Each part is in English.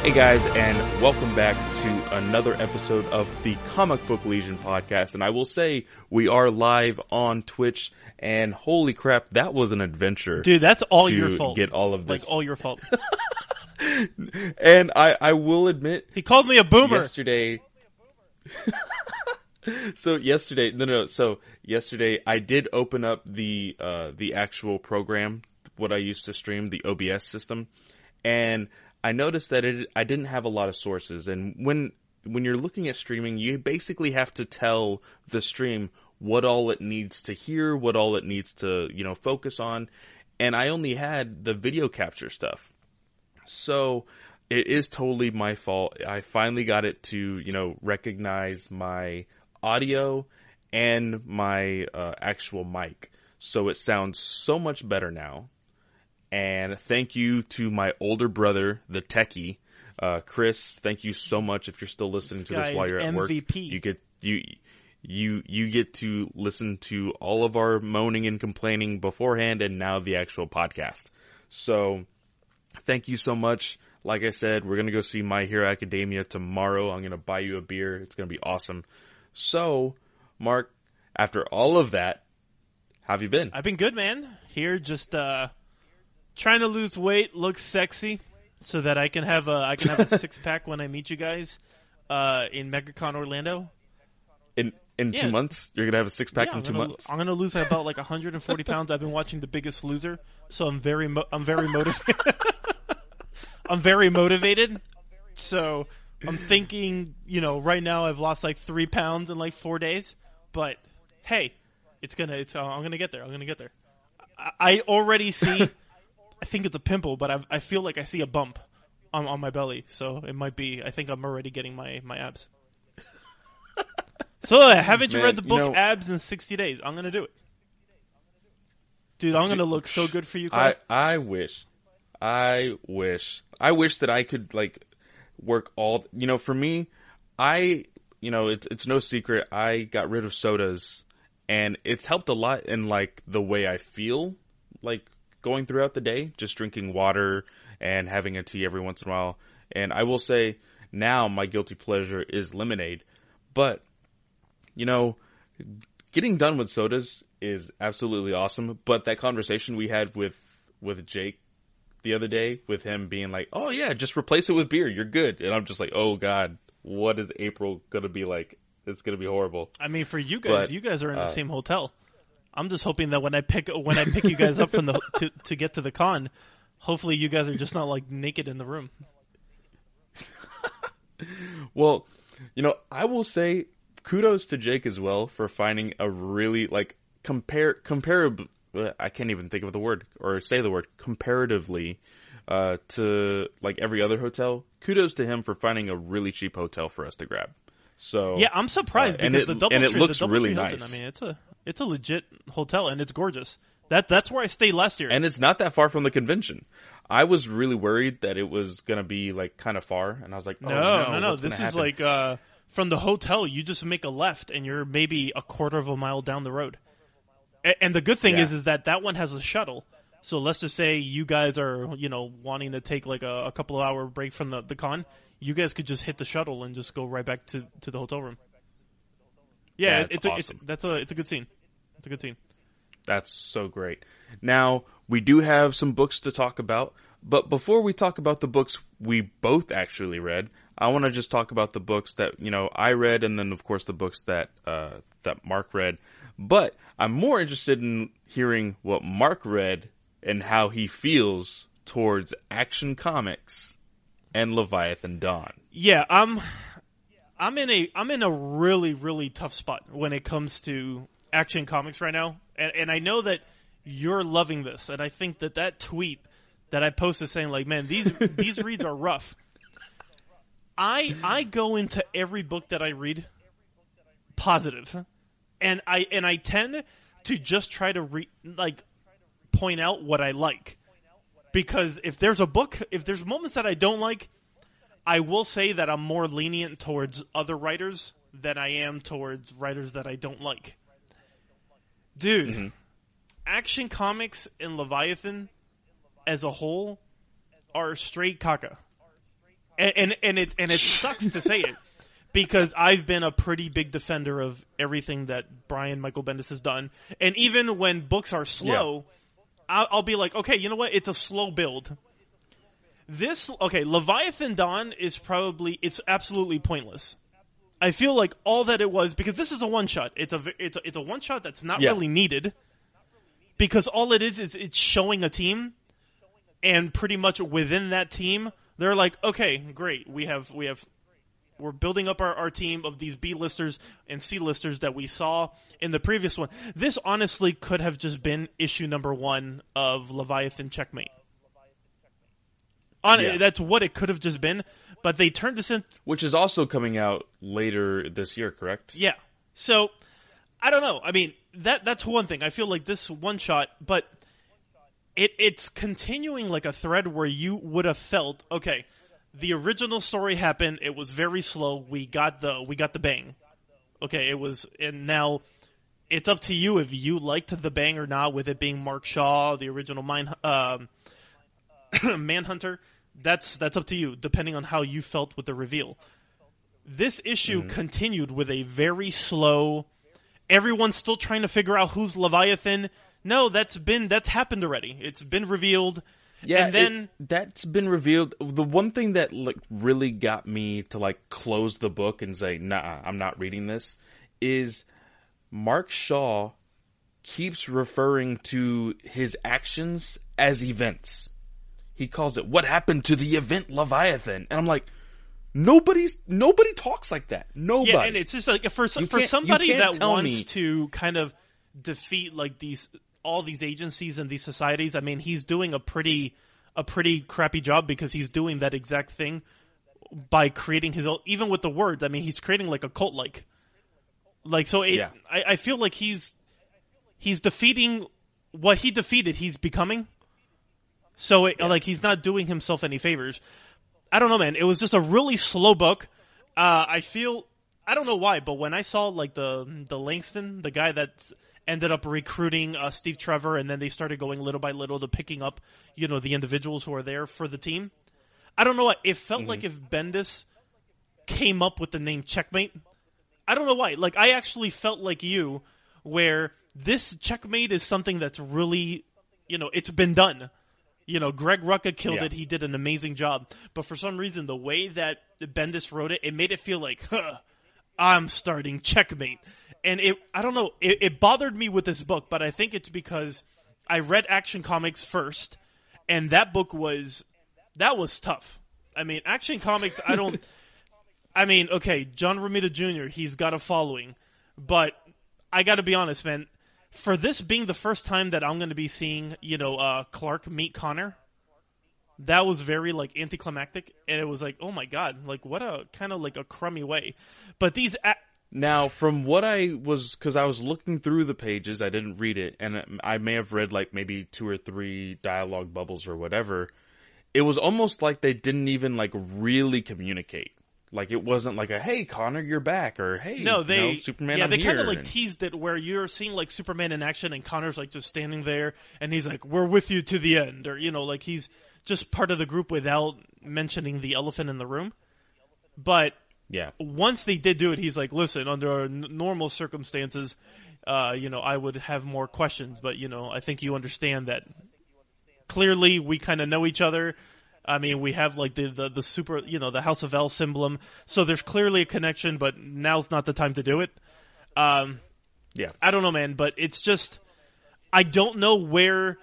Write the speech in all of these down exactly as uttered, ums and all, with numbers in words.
Hey guys, and welcome back to another episode of the Comic Book Legion podcast. And I will say, we are live on Twitch, and holy crap, that was an adventure. Dude, that's all to your fault. Get all of this. Like, all your fault. And I, I will admit... He called me a boomer! Yesterday... so yesterday... No, no, so yesterday I did open up the, uh, the actual program, what I used to stream, the O B S system, and... I noticed that it, I didn't have a lot of sources, and when when you're looking at streaming, you basically have to tell the stream what all it needs to hear, what all it needs to, you know, focus on, and I only had the video capture stuff. So it is totally my fault. I finally got it to, you know, recognize my audio and my uh, actual mic, so it sounds so much better now. And thank you to my older brother, the techie, uh, Chris. Thank you so much. If you're still listening this to this while you're at M V P. work, you get you you you get to listen to all of our moaning and complaining beforehand, and now the actual podcast. So, thank you so much. Like I said, we're gonna go see My Hero Academia tomorrow. I'm gonna buy you a beer. It's gonna be awesome. So, Mark, after all of that, how have you been? I've been good, man. Here, just uh. trying to lose weight, look sexy, so that I can have a I can have a six pack when I meet you guys uh, in MegaCon Orlando. In in yeah. two months, you're gonna have a six pack yeah, in two gonna, months. I'm gonna lose about like one hundred forty pounds. I've been watching The Biggest Loser, so I'm very mo- I'm very motivated. I'm very motivated. So I'm thinking, you know, right now I've lost like three pounds in like four days. But hey, it's gonna it's uh, I'm gonna get there. I'm gonna get there. I, I already see. I think it's a pimple, but I, I feel like I see a bump on, on my belly, so it might be. I think I'm already getting my, my abs. So, uh, haven't you Man, read the book you know, Abs in sixty days? I'm gonna do it, dude. I'm gonna look so good for you, Clay. I I wish, I wish, I wish that I could like work all. You know, for me, I you know it's it's no secret. I got rid of sodas, and it's helped a lot in like the way I feel, like. Going throughout the day, just drinking water and having a tea every once in a while. And I will say now my guilty pleasure is lemonade. But, you know, getting done with sodas is absolutely awesome. But that conversation we had with, with Jake the other day, with him being like, oh yeah, just replace it with beer. You're good. And I'm just like, oh God, what is April going to be like? It's going to be horrible. I mean, for you guys, but, you guys are in uh, the same hotel. I'm just hoping that when I pick when I pick you guys up from the to, to get to the con, hopefully you guys are just not like naked in the room. Well, you know, I will say kudos to Jake as well for finding a really like compare comparable. I can't even think of the word or say the word comparatively uh, to like every other hotel. Kudos to him for finding a really cheap hotel for us to grab. So yeah, I'm surprised uh, because it, the double and it tree, looks the Doubletree really Hilton, nice. I mean, it's a it's a legit hotel and it's gorgeous. That that's where I stayed last year, and it's not that far from the convention. I was really worried that it was gonna be like kind of far, and I was like, oh, no, no, no, no. what's This gonna is happen? like uh, from the hotel. You just make a left, and you're maybe a quarter of a mile down the road. A- and the good thing Yeah. is, is that that one has a shuttle. So let's just say you guys are, you know, wanting to take like a, a couple of hour break from the, the con. You guys could just hit the shuttle and just go right back to, to the hotel room. Yeah, That's it's a, awesome. it's that's a it's a good scene. It's a good scene. That's so great. Now, we do have some books to talk about, but before we talk about the books we both actually read, I want to just talk about the books that, you know, I read, and then of course the books that uh, that Mark read. But I'm more interested in hearing what Mark read and how he feels towards Action Comics and Leviathan Dawn. Yeah, I'm I'm in a I'm in a really really tough spot when it comes to Action Comics right now, and, and I know that you're loving this, and I think that that tweet that I posted saying like, man, these these reads are rough. I I go into every book that I read positive, and I and I tend to just try to re, like point out what I like, because if there's a book, if there's moments that I don't like, I will say that I'm more lenient towards other writers than I am towards writers that I don't like. Dude, mm-hmm. Action Comics and Leviathan as a whole are straight caca. and and, and it and it sucks to say it because I've been a pretty big defender of everything that Brian Michael Bendis has done, and even when books are slow, yeah. I'll, I'll be like, okay, you know what? It's a slow build. This okay, Leviathan Dawn is probably it's absolutely pointless. I feel like all that it was because this is a one shot. It's a it's a, it's a one shot that's not yeah. really needed because all it is is it's showing a team, and pretty much within that team, they're like, okay, great, we have we have we're building up our, our team of these B-listers and C-listers that we saw in the previous one. This honestly could have just been issue number one of Leviathan Checkmate. On, yeah. That's what it could have just been, but they turned this into... Which is also coming out later this year, correct? Yeah. So, I don't know. I mean, that that's one thing. I feel like this one-shot, but it it's continuing like a thread where you would have felt, okay, the original story happened, it was very slow, we got the we got the bang. Okay, it was... And now, it's up to you if you liked the bang or not, with it being Mark Shaw, the original Mine... Um, Manhunter, that's that's up to you, depending on how you felt with the reveal. This issue mm. continued with a very slow, everyone's still trying to figure out who's Leviathan. No, that's been that's happened already. It's been revealed. Yeah, and then it, that's been revealed. The one thing that like really got me to like close the book and say, nah, I'm not reading this, is Mark Shaw keeps referring to his actions as events. He calls it, what happened to the event Leviathan? And I'm like, nobody's, nobody talks like that. Nobody. Yeah, and it's just like, for, for somebody that wants me. to kind of defeat like these, all these agencies and these societies, I mean, he's doing a pretty, a pretty crappy job because he's doing that exact thing by creating his own, even with the words, I mean, he's creating like a cult-like. Like, so it, yeah. I, I feel like he's, he's defeating what he defeated, he's becoming. So, it, yeah. like, he's not doing himself any favors. I don't know, man. It was just a really slow book. Uh, I feel... I don't know why, but when I saw, like, the the Langston, the guy that ended up recruiting uh, Steve Trevor, and then they started going little by little to picking up, you know, the individuals who are there for the team. I don't know why. It felt mm-hmm. like if Bendis came up with the name Checkmate. I don't know why. Like, I actually felt like you, where this Checkmate is something that's really, you know, it's been done. You know, Greg Rucka killed yeah. it. He did an amazing job. But for some reason, the way that Bendis wrote it, it made it feel like, huh, I'm starting Checkmate. And it, I don't know, it, it bothered me with this book, but I think it's because I read Action Comics first, and that book was, that was tough. I mean, Action Comics, I don't, I mean, okay, John Romita Junior, he's got a following, but I gotta be honest, man. For this being the first time that I'm going to be seeing, you know, uh, Clark meet Connor, that was very, like, anticlimactic, and it was like, oh my god, like, what a, kind of like a crummy way. But these... A- now, from what I was, because I was looking through the pages, I didn't read it, and I may have read, like, maybe two or three dialogue bubbles or whatever, it was almost like they didn't even, like, really communicate. Like, it wasn't like a, hey, Connor, you're back, or hey, no, they, you know, Superman, yeah, I'm they here. kind of, like, and... teased it where you're seeing, like, Superman in action, and Connor's, like, just standing there, and he's like, we're with you to the end, or, you know, like, he's just part of the group without mentioning the elephant in the room. But yeah, once they did do it, he's like, listen, under n- normal circumstances, uh, you know, I would have more questions, but, you know, I think you understand that clearly we kind of know each other. I mean, we have, like, the, the, the super, you know, the House of L emblem. So there's clearly a connection, but now's not the time to do it. Um, yeah. I don't know, man, but it's just, I don't know where,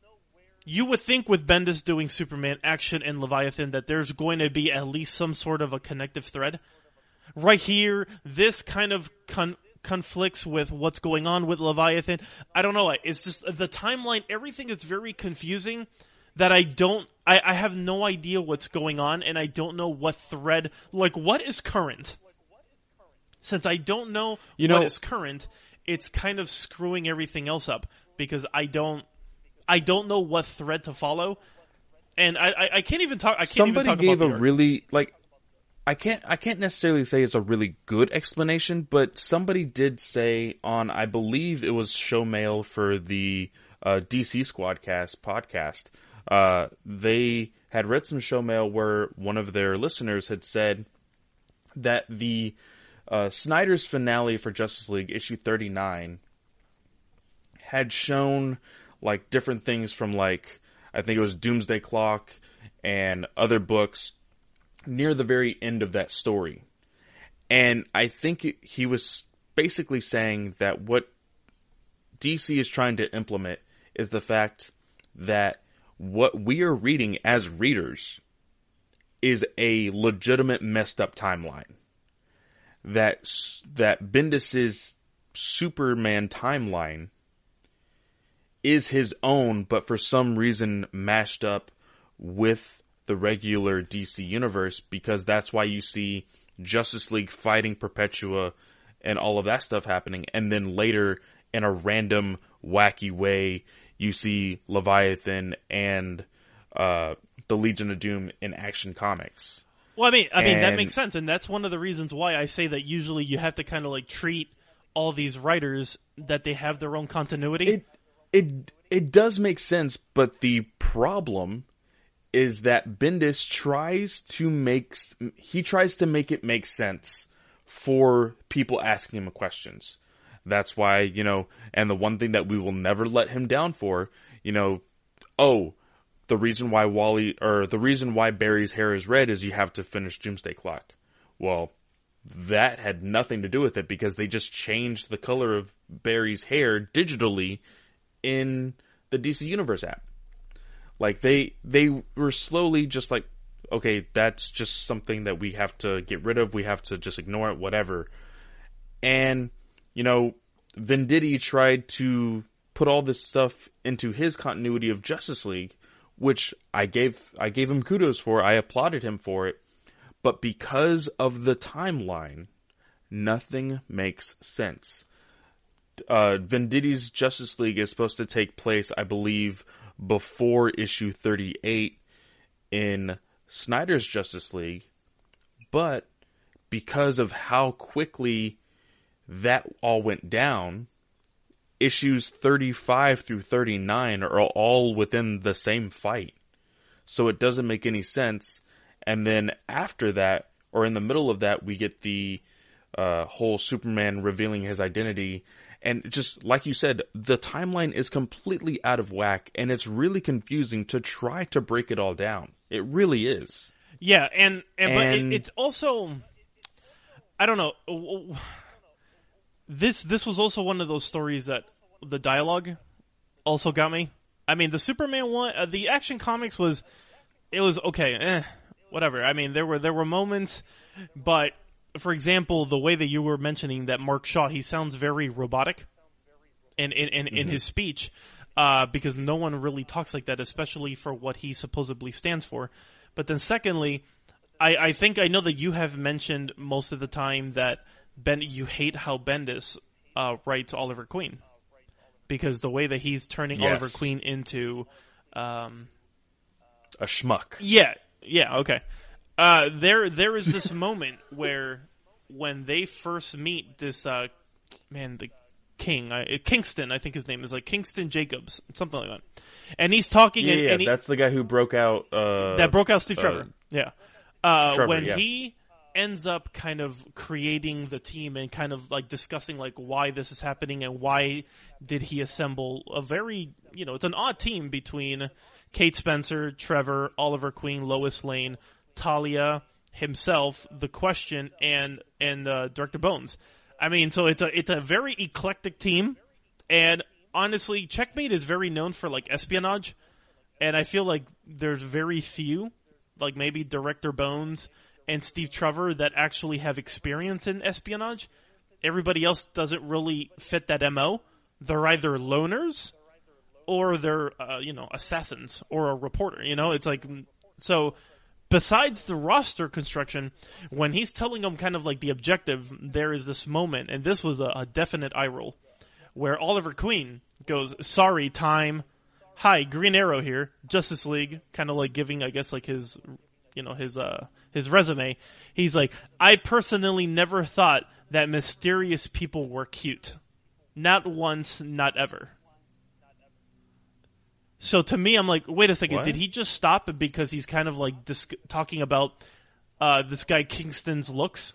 you would think with Bendis doing Superman, Action, and Leviathan that there's going to be at least some sort of a connective thread. Right here, this kind of con- conflicts with what's going on with Leviathan. I don't know. It's just the timeline, everything is very confusing. That I don't, I, I have no idea what's going on, and I don't know what thread, like, what is current? Since I don't know you know, what is current, it's kind of screwing everything else up, because I don't, I don't know what thread to follow, and I, I, I can't even talk, I can't Somebody even talk gave about a the art. really, like, I can't, I can't necessarily say it's a really good explanation, but somebody did say on, I believe it was Show Mail for the uh, D C Squadcast podcast, Uh, they had read some show mail where one of their listeners had said that the uh, Snyder's finale for Justice League issue thirty-nine had shown like different things from like, I think it was Doomsday Clock and other books near the very end of that story. And I think it, he was basically saying that what D C is trying to implement is the fact that what we are reading as readers is a legitimate messed up timeline. That, that Bendis's Superman timeline is his own, but for some reason mashed up with the regular D C universe, because that's why you see Justice League fighting Perpetua and all of that stuff happening, and then later, in a random, wacky way, you see Leviathan and uh, the Legion of Doom in Action Comics. Well, I mean, I mean and, that makes sense, and that's one of the reasons why I say that usually you have to kind of like treat all these writers that they have their own continuity. It it it does make sense, but the problem is that Bendis tries to make he tries to make it make sense for people asking him questions. That's why, you know, and the one thing that we will never let him down for, you know, oh, the reason why Wally, or the reason why Barry's hair is red is you have to finish Doomsday Clock. Well, that had nothing to do with it, because they just changed the color of Barry's hair digitally in the D C Universe app. Like, they, they were slowly just like, okay, that's just something that we have to get rid of, we have to just ignore it, whatever. And, you know, Venditti tried to put all this stuff into his continuity of Justice League, which I gave I gave him kudos for. I applauded him for it. But because of the timeline, nothing makes sense. Uh, Venditti's Justice League is supposed to take place, I believe, before issue thirty-eight in Snyder's Justice League. But because of how quickly that all went down, issues thirty-five through thirty-nine are all within the same fight. So it doesn't make any sense. And then after that, or in the middle of that, we get the uh, whole Superman revealing his identity. And just like you said, the timeline is completely out of whack, and it's really confusing to try to break it all down. It really is. Yeah, and, and, and but it, it's also, I don't know. This this was also one of those stories that the dialogue also got me. I mean, the Superman one, uh, the Action Comics was, it was okay, eh, whatever. I mean, there were there were moments, but for example, the way that you were mentioning that Mark Shaw, he sounds very robotic in in in, mm-hmm. in his speech, uh, because no one really talks like that, especially for what he supposedly stands for. But then, secondly, I I think I know that you have mentioned most of the time that Ben, you hate how Bendis uh, writes Oliver Queen, because the way that he's turning yes. Oliver Queen into um, a schmuck. Yeah, yeah, okay. Uh, there, there is this moment where when they first meet this uh, man, the King, uh, Kingston, I think his name is like Kingston Jacobs, something like that, and he's talking. Yeah, and, yeah, and he, that's the guy who broke out. Uh, that broke out Steve uh, Trevor. Yeah, uh, Trevor, when yeah. he ends up kind of creating the team and kind of like discussing like why this is happening and why did he assemble a very, you know, it's an odd team between Kate Spencer, Trevor, Oliver Queen, Lois Lane, Talia, himself, The Question, and and uh, Director Bones. I mean, so it's a it's a very eclectic team, and honestly, Checkmate is very known for like espionage, and I feel like there's very few, like maybe Director Bones and Steve Trevor, that actually have experience in espionage. Everybody else doesn't really fit that M O. They're either loners or they're, uh, you know, assassins or a reporter. You know, it's like, so besides the roster construction, when he's telling them kind of like the objective, there is this moment, and this was a, a definite eye roll, where Oliver Queen goes, sorry, time. Hi, Green Arrow here, Justice League, kind of like giving, I guess, like his, you know, his, uh, his resume. He's like, I personally never thought that mysterious people were cute. Not once, not ever. So to me, I'm like, wait a second, What? did he just stop it because he's kind of like dis- talking about uh, this guy Kingston's looks?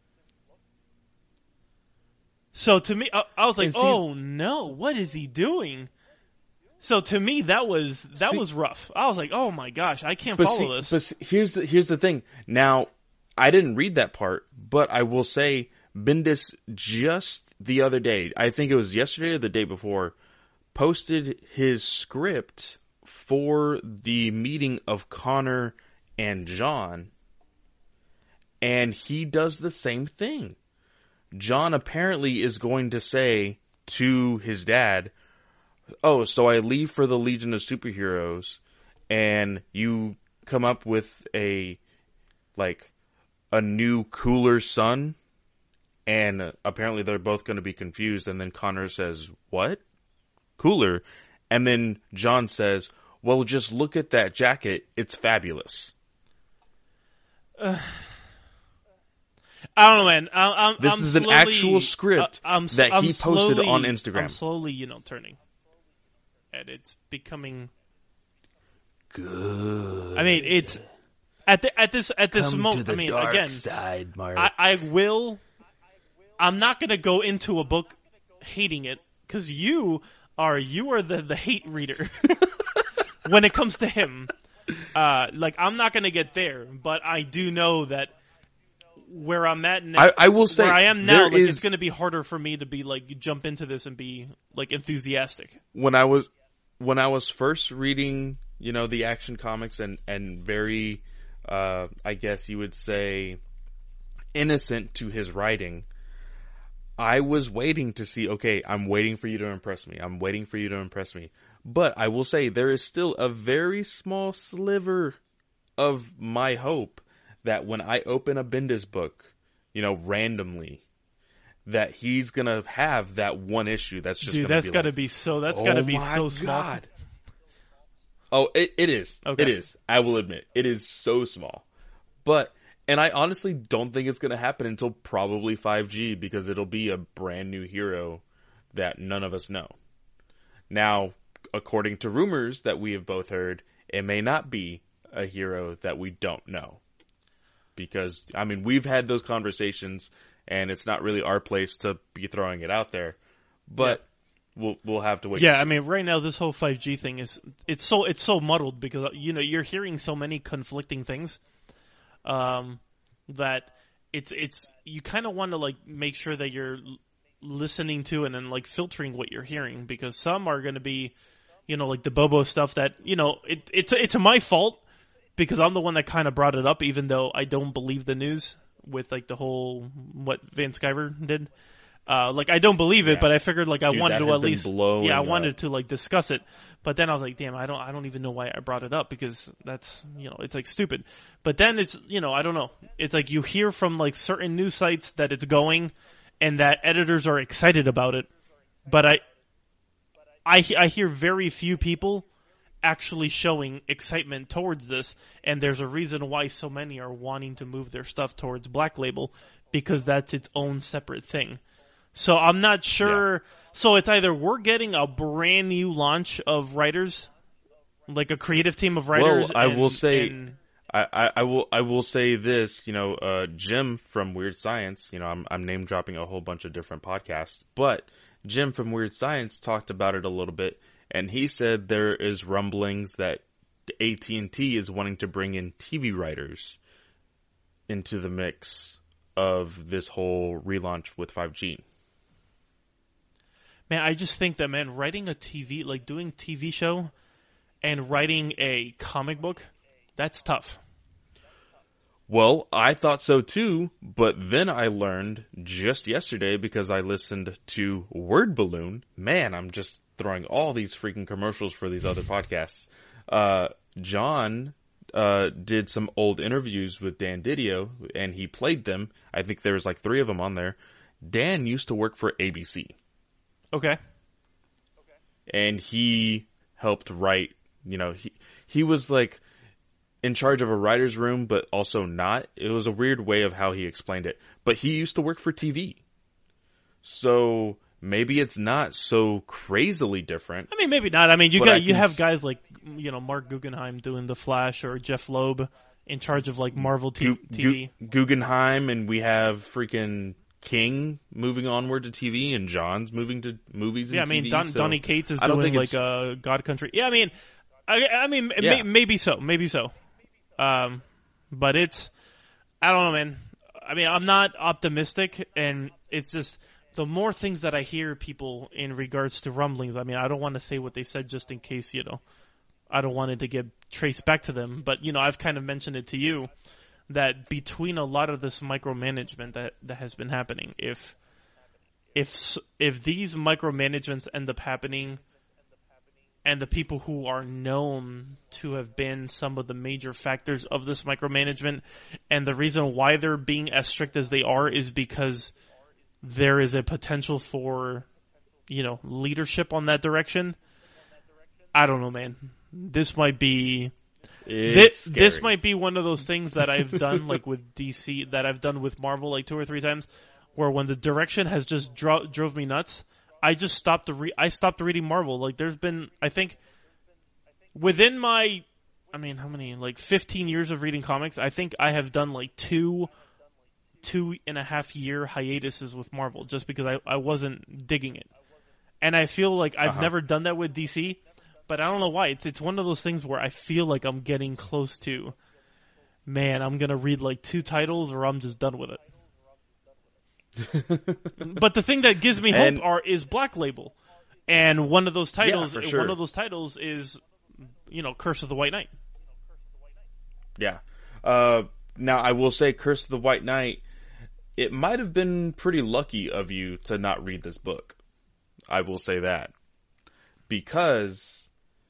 So to me, I, I was like, And see- oh no, what is he doing? So to me, that was that See- was rough. I was like, oh my gosh, I can't But follow see, this. but see, here's the here's the thing. Now, I didn't read that part, but I will say Bendis just the other day, I think it was yesterday or the day before, posted his script for the meeting of Connor and John, and he does the same thing. John apparently is going to say to his dad, oh, so I leave for the Legion of Superheroes, and you come up with a, like, a new, cooler son, and apparently they're both going to be confused, and then Connor says, what? Cooler? And then John says, well, just look at that jacket, it's fabulous. Uh, I don't know, man. I, I'm, This I'm is an slowly, actual script uh, I'm, that I'm he posted slowly, on Instagram. I'm slowly, you know, turning. And it's becoming Good. I mean, it's at the, at this at this Come moment. to the I mean, dark again, side, Mark. I, I will. I'm not going to go into a book hating it because you are you are the the hate reader when it comes to him. Uh, like I'm not going to get there, but I do know that where I'm at now, I, I will say where I am now, there like, is- it's going to be harder for me to be like jump into this and be like enthusiastic. when I was when I was first reading, you know, the Action Comics and and very, uh, I guess you would say, innocent to his writing, I was waiting to see. Okay, I'm waiting for you to impress me. I'm waiting for you to impress me. But I will say there is still a very small sliver of my hope that when I open a Bendis book, you know, randomly, that he's gonna have that one issue that's just Dude, gonna that's be got to like, be so. That's oh got to be my so small. God. Oh, it, it is. Okay. It is. I will admit, it is so small. But, and I honestly don't think it's going to happen until probably five G because it'll be a brand new hero that none of us know. Now, according to rumors that we have both heard, it may not be a hero that we don't know. Because, I mean, we've had those conversations, and it's not really our place to be throwing it out there. But we'll we'll have to wait. Yeah, to I see. mean, right now this whole five G thing is it's so it's so muddled because you know you're hearing so many conflicting things, um, that it's it's you kind of want to like make sure that you're l- listening to and then like filtering what you're hearing because some are going to be, you know, like the Bobo stuff that you know it it's it's my fault because I'm the one that kind of brought it up even though I don't believe the news with like the whole what Van Sciver did. Uh, like I don't believe it, Yeah. but I figured like I Dude, wanted that to has at been least, blowing yeah, I up. wanted to like discuss it. But then I was like, damn, I don't, I don't even know why I brought it up because that's, you know, it's like stupid. But then it's, you know, I don't know. It's like you hear from like certain news sites that it's going, and that editors are excited about it. But I, I, I hear very few people actually showing excitement towards this, and there's a reason why so many are wanting to move their stuff towards Black Label because that's its own separate thing. So I'm not sure. Yeah. So it's either we're getting a brand new launch of writers, like a creative team of writers. Well, I and- will say, and- I, I, I will, I will say this. You know, uh, Jim from Weird Science. You know, I'm, I'm name dropping a whole bunch of different podcasts, but Jim from Weird Science talked about it a little bit, and he said there is rumblings that A T and T is wanting to bring in T V writers into the mix of this whole relaunch with five G. man, I just think that man, writing a T V, like doing T V show, and writing a comic book, that's tough. Well, I thought so too, but then I learned just yesterday because I listened to Word Balloon. Man, I'm just throwing all these freaking commercials for these other podcasts. Uh, John uh, did some old interviews with Dan Didio, and he played them. I think there was like three of them on there. Dan used to work for A B C, Okay. and he helped write, you know, he, he was like in charge of a writer's room, but also not. It was a weird way of how he explained it. But he used to work for T V. So maybe it's not so crazily different. I mean, maybe not. I mean, you But got I you can have s- guys like you know Mark Guggenheim doing the Flash, or Jeff Loeb in charge of like Marvel t- Gu- TV. Gu- Guggenheim, and we have freaking King moving onward to T V, and John's moving to movies and Yeah, I mean, T V. Don, so Donny Cates is I don't doing think like it's- uh, God Country. Yeah, I mean, I, I mean, Yeah. may, maybe so, maybe so. Um, but it's, I don't know, man. I mean, I'm not optimistic, and it's just the more things that I hear people in regards to rumblings. I mean, I don't want to say what they said just in case, you know, I don't want it to get traced back to them. But you know, I've kind of mentioned it to you that between a lot of this micromanagement that that has been happening, if if if these micromanagements end up happening, and the people who are known to have been some of the major factors of this micromanagement, and the reason why they're being as strict as they are is because there is a potential for, you know, leadership on that direction. I don't know, man. This might be It's this, this scary. might be one of those things that I've done like with D C, that I've done with Marvel like two or three times, where when the direction has just dro- drove me nuts, I just stopped the re- I stopped reading Marvel. Like there's been, I think, within my, I mean, how many, like fifteen years of reading comics, I think I have done like two, two and a half year hiatuses with Marvel just because I, I wasn't digging it. And I feel like I've Uh-huh. never done that with D C, but I don't know why. It's, it's one of those things where I feel like I'm getting close to, man, I'm going to read like two titles or I'm just done with it. But the thing that gives me hope And- are is Black Label. And one of those titles, for sure. one of those titles is, you know, Curse of the White Knight. Yeah. Uh, now, I will say Curse of the White Knight, it might have been pretty lucky of you to not read this book. I will say that. Because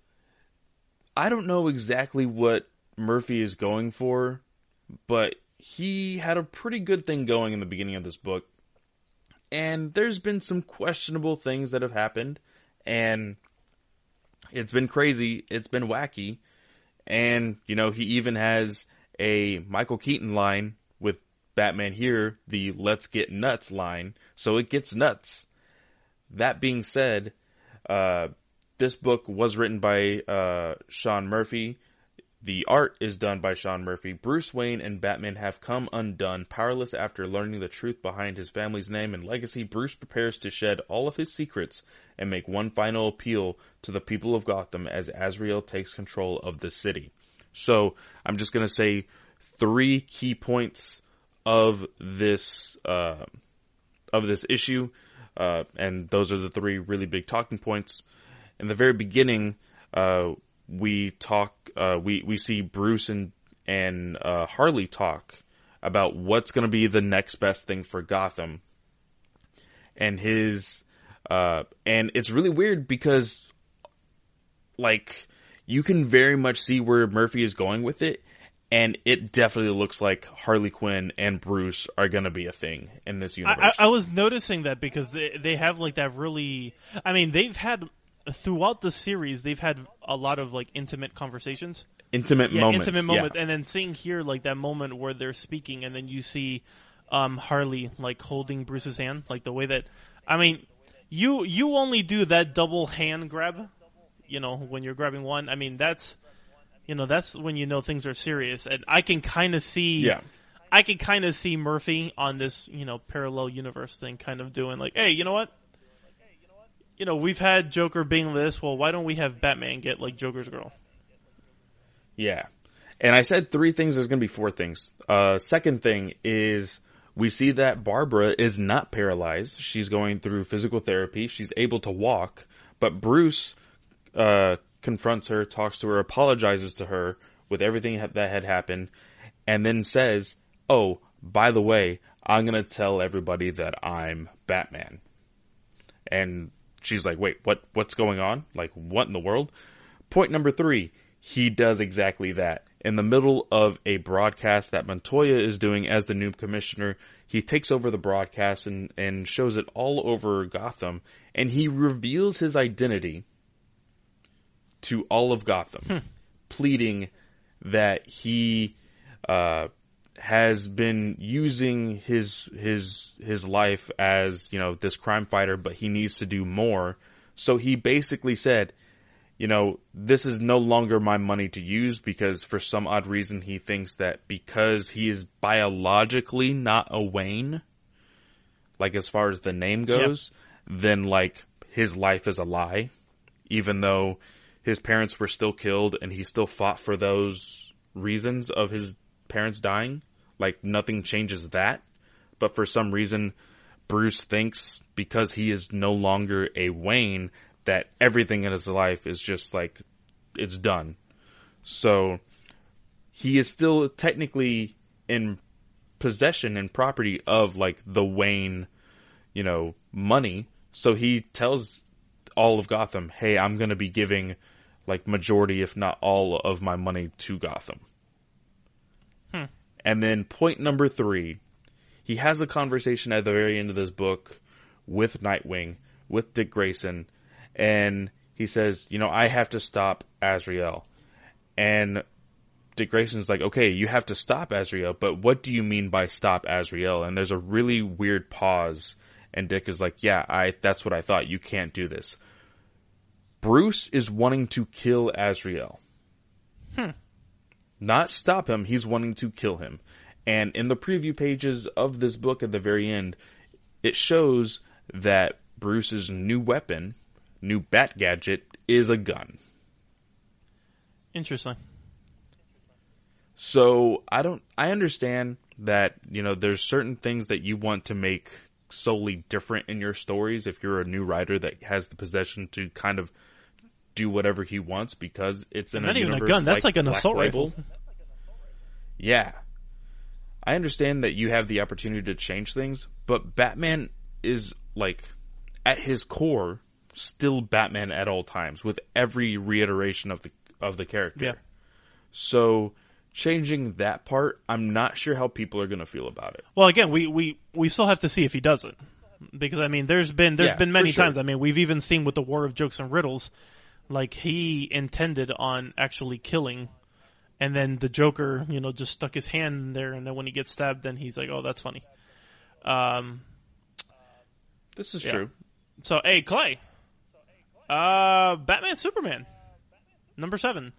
I don't know exactly what Murphy is going for, but he had a pretty good thing going in the beginning of this book. And there's been some questionable things that have happened. And it's been crazy. It's been wacky. And, you know, he even has a Michael Keaton line with Batman here, the "Let's get nuts" line. So it gets nuts. That being said, uh, this book was written by uh, Sean Murphy. The art is done by Sean Murphy. Bruce Wayne and Batman have come undone. Powerless after learning the truth behind his family's name and legacy, Bruce prepares to shed all of his secrets and make one final appeal to the people of Gotham as Azrael takes control of the city. So, I'm just going to say three key points of this uh, of this issue, uh, and those are the three really big talking points. In the very beginning, uh, we talk, uh, we, we see Bruce and, and, uh, Harley talk about what's going to be the next best thing for Gotham. And his, uh, and it's really weird because, like, you can very much see where Murphy is going with it. And it definitely looks like Harley Quinn and Bruce are going to be a thing in this universe. I, I, I was noticing that because they, they have like that really, I mean, they've had, throughout the series, they've had a lot of like intimate conversations. Intimate Yeah, moments. intimate moment. Yeah. And then seeing here like that moment where they're speaking and then you see um, Harley like holding Bruce's hand, like the way that, I mean, you you only do that double hand grab, you know, when you're grabbing one. I mean, that's, you know, that's when you know things are serious. And I can kind of see, Yeah. I can kind of see Murphy on this, you know, parallel universe thing kind of doing like, hey, you know what? You know, we've had Joker being this, well, why don't we have Batman get like Joker's girl? Yeah. And I said three things, there's going to be four things. Uh, second thing is we see that Barbara is not paralyzed. She's going through physical therapy. She's able to walk. But Bruce uh, confronts her, talks to her, apologizes to her with everything that had happened, and then says, oh, by the way, I'm going to tell everybody that I'm Batman. And she's like, wait, what? what's going on? Like, what in the world? Point number three, he does exactly that. In the middle of a broadcast that Montoya is doing as the new commissioner, he takes over the broadcast and, and shows it all over Gotham, and he reveals his identity to all of Gotham, Hmm. pleading that he uh, has been using his his his life as, you know, this crime fighter, but he needs to do more. So he basically said, you know, this is no longer my money to use, because for some odd reason he thinks that because he is biologically not a Wayne, like as far as the name goes, yep. then like his life is a lie, even though his parents were still killed and he still fought for those reasons of his parents dying. Like nothing changes that. But for some reason, Bruce thinks because he is no longer a Wayne, that everything in his life is just like, it's done. So he is still technically in possession and property of like the Wayne, you know, money. So he tells all of Gotham, hey, I'm going to be giving like majority, if not all of my money to Gotham. Hmm. And then point number three, he has a conversation at the very end of this book with Nightwing, with Dick Grayson, and he says, you know, I have to stop Azrael. And Dick Grayson's like, okay, you have to stop Azrael, but what do you mean by stop Azrael? And there's a really weird pause, and Dick is like, yeah, I that's what I thought. You can't do this. Bruce is wanting to kill Azrael. Hmm. Not stop him, he's wanting to kill him. And in the preview pages of this book at the very end, it shows that Bruce's new weapon, new bat gadget, is a gun. Interesting. So I don't, I understand that, you know, there's certain things that you want to make solely different in your stories if you're a new writer that has the possession to kind of do whatever he wants because it's in Not a even universe a gun. That's like, like an Black assault Label. rifle. Yeah. I understand that you have the opportunity to change things, but Batman is, like, at his core, still Batman at all times, with every reiteration of the of the character. Yeah. So, changing that part, I'm not sure how people are going to feel about it. Well, again, we, we, we still have to see if he does it. Because, I mean, there's been there's Yeah, been many for sure. times. I mean, we've even seen with the War of Jokes and Riddles, like, he intended on actually killing, and then the Joker, you know, just stuck his hand in there, and then when he gets stabbed, then he's like, oh, that's funny. Um, This is yeah. true. So, hey, Clay. Uh, Batman Superman. Number seven.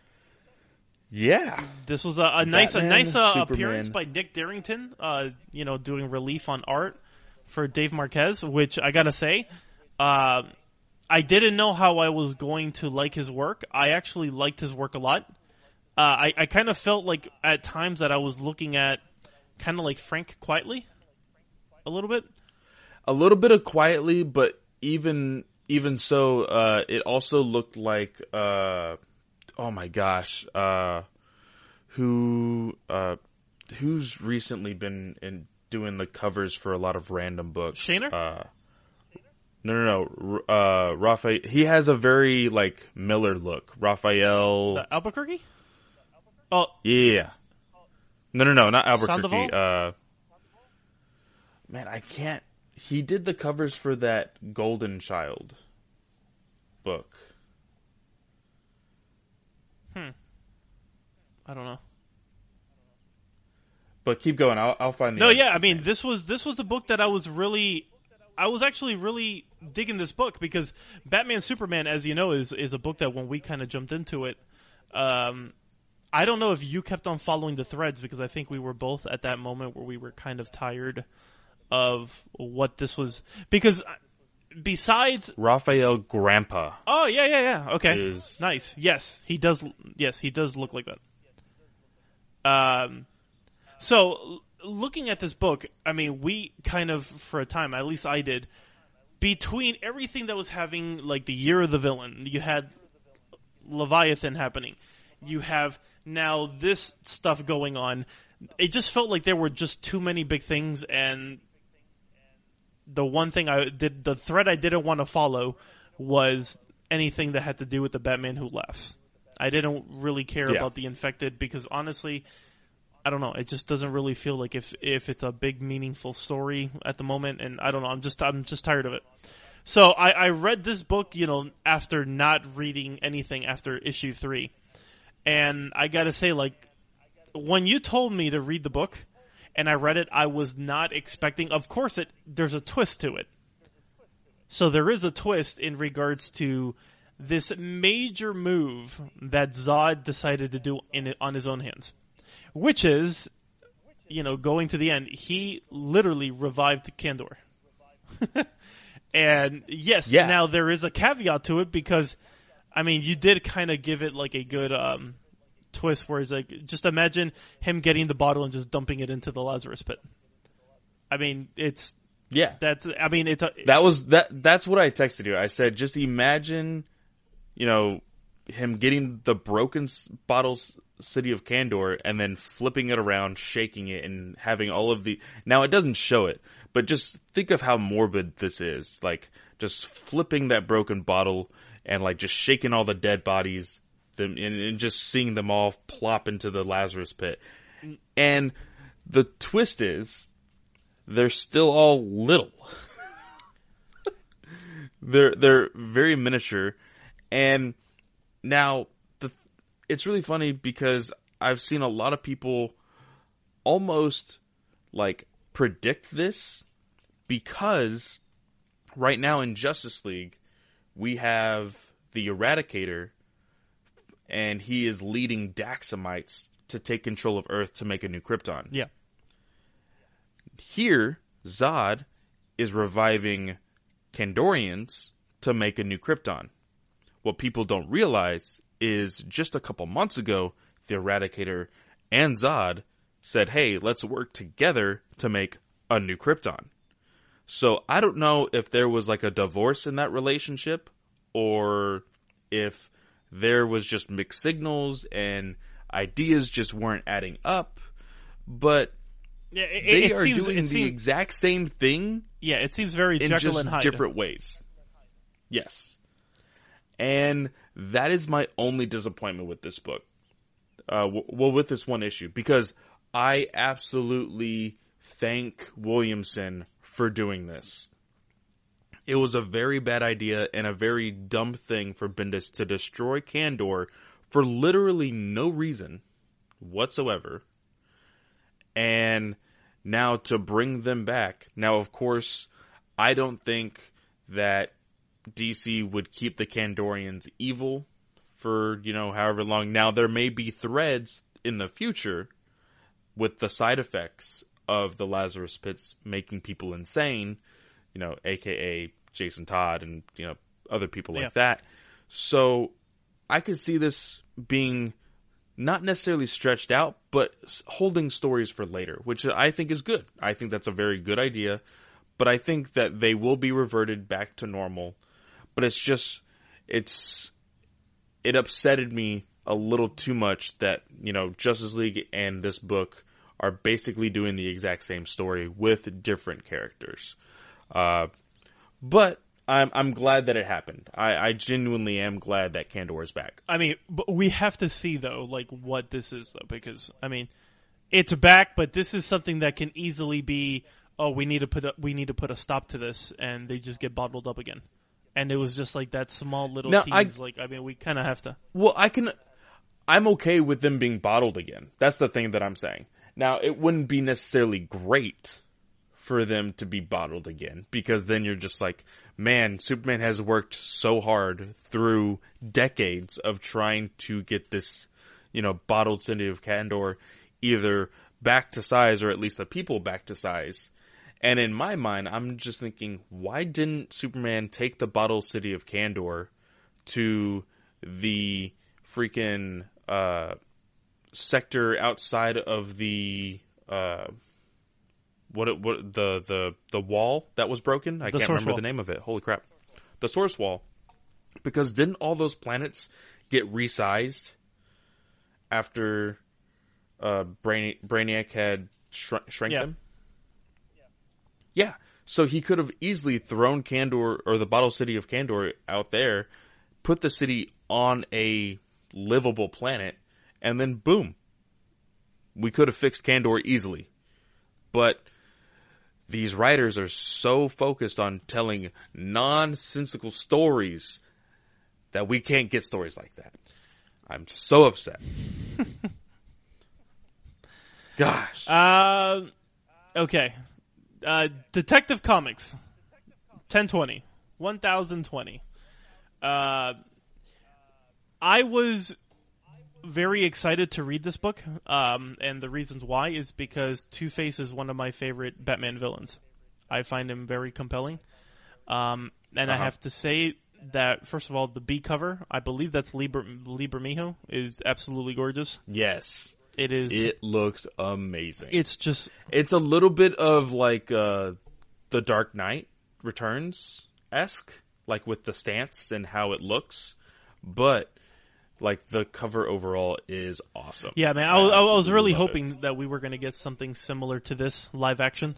Yeah. This was a, a nice, a Batman, nice uh, Superman. appearance by Nick Darrington. Uh, you know, doing relief on art for Dave Marquez, which I gotta say, uh, I didn't know how I was going to like his work. I actually liked his work a lot. Uh, I, I kind of felt like at times that I was looking at kind of like Frank Quietly, a little bit. A little bit of Quietly, but even even so, uh, it also looked like, uh, oh my gosh, uh, who uh, who's recently been in doing the covers for a lot of random books? Shaner? Uh, no, no, no. Uh, Raphael. He has a very like Miller look. Raphael. Uh, Albuquerque? Oh, Yeah. No, no, no, not Albuquerque. Sandoval? Uh, man, I can't. He did the covers for that Golden Child book. hmm. I don't know. But keep going. I'll, I'll find the. No, yeah, artist's I mean, name. this was this was the book that I was really, I was actually really digging this book because Batman Superman, as you know, is is a book that when we kind of jumped into it, um, I don't know if you kept on following the threads because I think we were both at that moment where we were kind of tired of what this was because besides Raphael Grandpa. oh yeah yeah yeah okay Is- nice yes he does yes he does look like that. Um. So, l- looking at this book, I mean, we kind of, for a time, at least I did, between everything that was having, like, the Year of the Villain, you had Leviathan happening, you have now this stuff going on, it just felt like there were just too many big things, and the one thing I did, the thread I didn't want to follow was anything that had to do with the Batman Who Laughs. I didn't really care Yeah. about the Infected, because honestly, I don't know. It just doesn't really feel like if if it's a big meaningful story at the moment, and I don't know. I'm just I'm just tired of it. So I, I read this book, you know, after not reading anything after issue three, and I gotta say, like, when you told me to read the book and I read it, I was not expecting. Of course, it there's a twist to it. So there is a twist in regards to this major move that Zod decided to do in it on his own hands, which is, you know, going to the end. He literally revived Kandor. And yes, yeah. Now there is a caveat to it because, I mean, you did kind of give it like a good um, twist where it's like, just imagine him getting the bottle and just dumping it into the Lazarus pit. I mean, it's yeah. That's I mean, it's a, that was that. That's what I texted you. I said, just imagine, you know, him getting the broken bottles city of Kandor and then flipping it around, shaking it, and having all of the. Now it doesn't show it, but just think of how morbid this is. Like just flipping that broken bottle and like just shaking all the dead bodies, them and, and just seeing them all plop into the Lazarus pit. And the twist is, they're still all little. they're they're very miniature, and now the it's really funny because I've seen a lot of people almost like predict this, because right now in Justice League we have the Eradicator, and he is leading Daxamites to take control of Earth to make a new Krypton. Yeah. Here, Zod is reviving Kandorians to make a new Krypton. What people don't realize is just a couple months ago, the Eradicator and Zod said, hey, let's work together to make a new Krypton. So I don't know if there was like a divorce in that relationship, or if there was just mixed signals and ideas just weren't adding up, but yeah, it, they it are seems, doing it the seems, exact same thing. Yeah, it seems very in Jekyll just and Hyde. different ways. Yes. And that is my only disappointment with this book. Uh, w- well, with this one issue, because I absolutely thank Williamson for doing this. It was a very bad idea and a very dumb thing for Bendis to destroy Kandor for literally no reason whatsoever. And now to bring them back. Now, of course, I don't think that D C would keep the Kandorians evil for, you know, however long. Now, there may be threads in the future with the side effects of the Lazarus Pits making people insane, you know, a k a. Jason Todd and, you know, other people like yeah. that. So I could see this being not necessarily stretched out, but holding stories for later, which I think is good. I think that's a very good idea, but I think that they will be reverted back to normal. But it's just, it's, it upsetted me a little too much that, you know, Justice League and this book are basically doing the exact same story with different characters. Uh, But I'm I'm glad that it happened. I, I genuinely am glad that Kandor is back. I mean, but we have to see though, like what this is though, because I mean, it's back, but this is something that can easily be, oh, we need to put a, we need to put a stop to this, and they just get bottled up again. And it was just like that small little now, tease. I, like I mean, we kind of have to. Well, I can. I'm okay with them being bottled again. That's the thing that I'm saying. Now, it wouldn't be necessarily great for them to be bottled again, because then you're just like, man, Superman has worked so hard through decades of trying to get this, you know, bottled city of Kandor either back to size, or at least the people back to size. And in my mind, I'm just thinking, why didn't Superman take the bottled city of Kandor to the freaking uh, sector outside of the uh, What it, what the, the the wall that was broken? I the can't remember wall. the name of it. Holy crap. The source wall. Because didn't all those planets get resized after uh, Brainy, Brainiac had shr- shrank yeah. them? Yeah. So he could have easily thrown Kandor, or the bottle city of Kandor, out there, put the city on a livable planet, and then boom. We could have fixed Kandor easily. But these writers are so focused on telling nonsensical stories that we can't get stories like that. I'm so upset. Gosh. Uh, okay. Uh, Detective Comics. ten twenty. one thousand twenty. Uh, I was very excited to read this book, um, and the reasons why is because Two-Face is one of my favorite Batman villains. I find him very compelling. Um, and uh-huh. I have to say that, first of all, the B cover, I believe that's Liber, Libermijo, is absolutely gorgeous. Yes. It is. It looks amazing. It's just... It's a little bit of, like, uh, The Dark Knight Returns-esque, like with the stance and how it looks, but... Like, the cover overall is awesome. Yeah, man, I, I, I was really hoping it. that we were going to get something similar to this live action.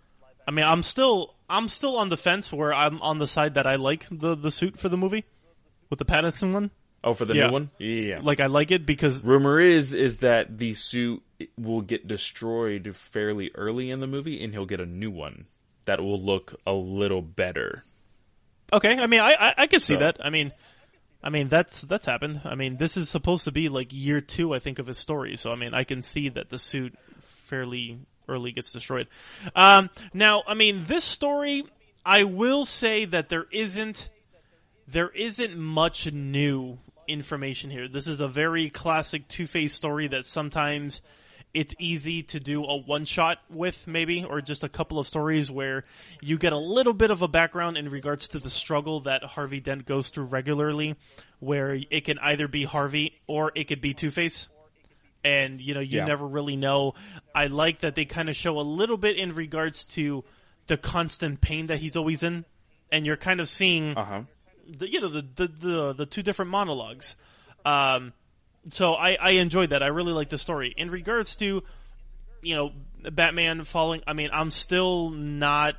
I mean, I'm still I'm still on the fence where I'm on the side that I like the, the suit for the movie with the Pattinson one. Oh, for the yeah. new one? Yeah. Like, I like it because... Rumor is is that the suit will get destroyed fairly early in the movie, and he'll get a new one that will look a little better. Okay, I mean, I, I, I could see so. that. I mean... I mean, that's that's happened. I mean, this is supposed to be like year two, I think, of his story. So, I mean, I can see that the suit fairly early gets destroyed. Um, now, I mean, this story, I will say that there isn't there isn't much new information here. This is a very classic Two-Face story that sometimes it's easy to do a one-shot with, maybe, or just a couple of stories where you get a little bit of a background in regards to the struggle that Harvey Dent goes through regularly, where it can either be Harvey or it could be Two-Face. And, you know, you yeah. never really know. I like that they kind of show a little bit in regards to the constant pain that he's always in. And you're kind of seeing, uh-huh. the, you know, the, the, the, the two different monologues. Um... So I, I enjoyed that. I really like the story. In regards to, you know, Batman falling, I mean, I'm still not...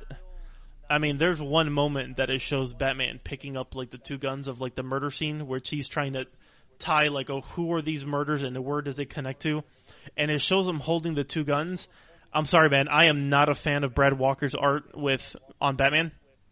I mean, there's one moment that it shows Batman picking up, like, the two guns of, like, the murder scene, where he's trying to tie, like, oh, who are these murders and where does it connect to? And it shows him holding the two guns. I'm sorry, man. I am not a fan of Brad Walker's art with on Batman.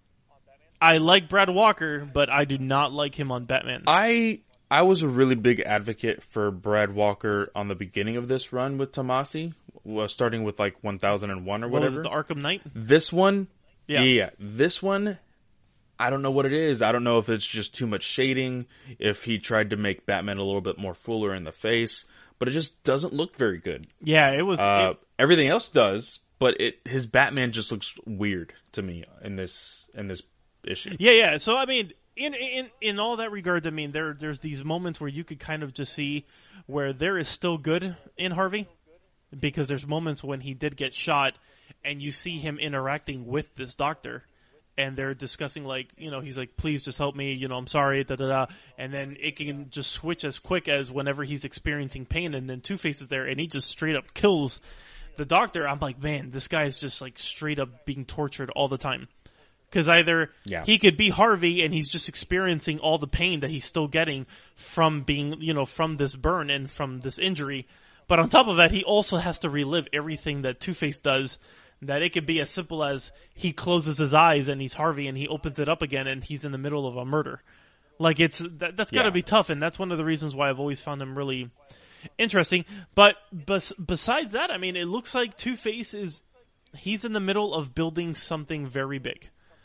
I like Brad Walker, but I do not like him on Batman. I... I was a really big advocate for Brad Walker on the beginning of this run with Tomasi, starting with like one thousand one or what whatever. Was it, the Arkham Knight? This one, yeah. yeah, this one, I don't know what it is. I don't know if it's just too much shading, if he tried to make Batman a little bit more fuller in the face, but it just doesn't look very good. Yeah, it was... Uh, it... Everything else does, but it his Batman just looks weird to me in this in this issue. Yeah, yeah, so I mean... In, in in all that regard, I mean, there there's these moments where you could kind of just see where there is still good in Harvey, because there's moments when he did get shot, and you see him interacting with this doctor, and they're discussing, like, you know, he's like, please just help me, you know, I'm sorry, da da da, and then it can just switch as quick as whenever he's experiencing pain, and then Two-Face is there, and he just straight up kills the doctor. I'm like, man, this guy is just, like, straight up being tortured all the time. Because either yeah. he could be Harvey and he's just experiencing all the pain that he's still getting from being, you know, from this burn and from this injury. But on top of that, he also has to relive everything that Two-Face does. That it could be as simple as he closes his eyes and he's Harvey and he opens it up again and he's in the middle of a murder. Like, it's that, that's got to yeah. be tough, and that's one of the reasons why I've always found him really interesting. But bes- besides that, I mean, it looks like Two-Face is, he's in the middle of building something very big.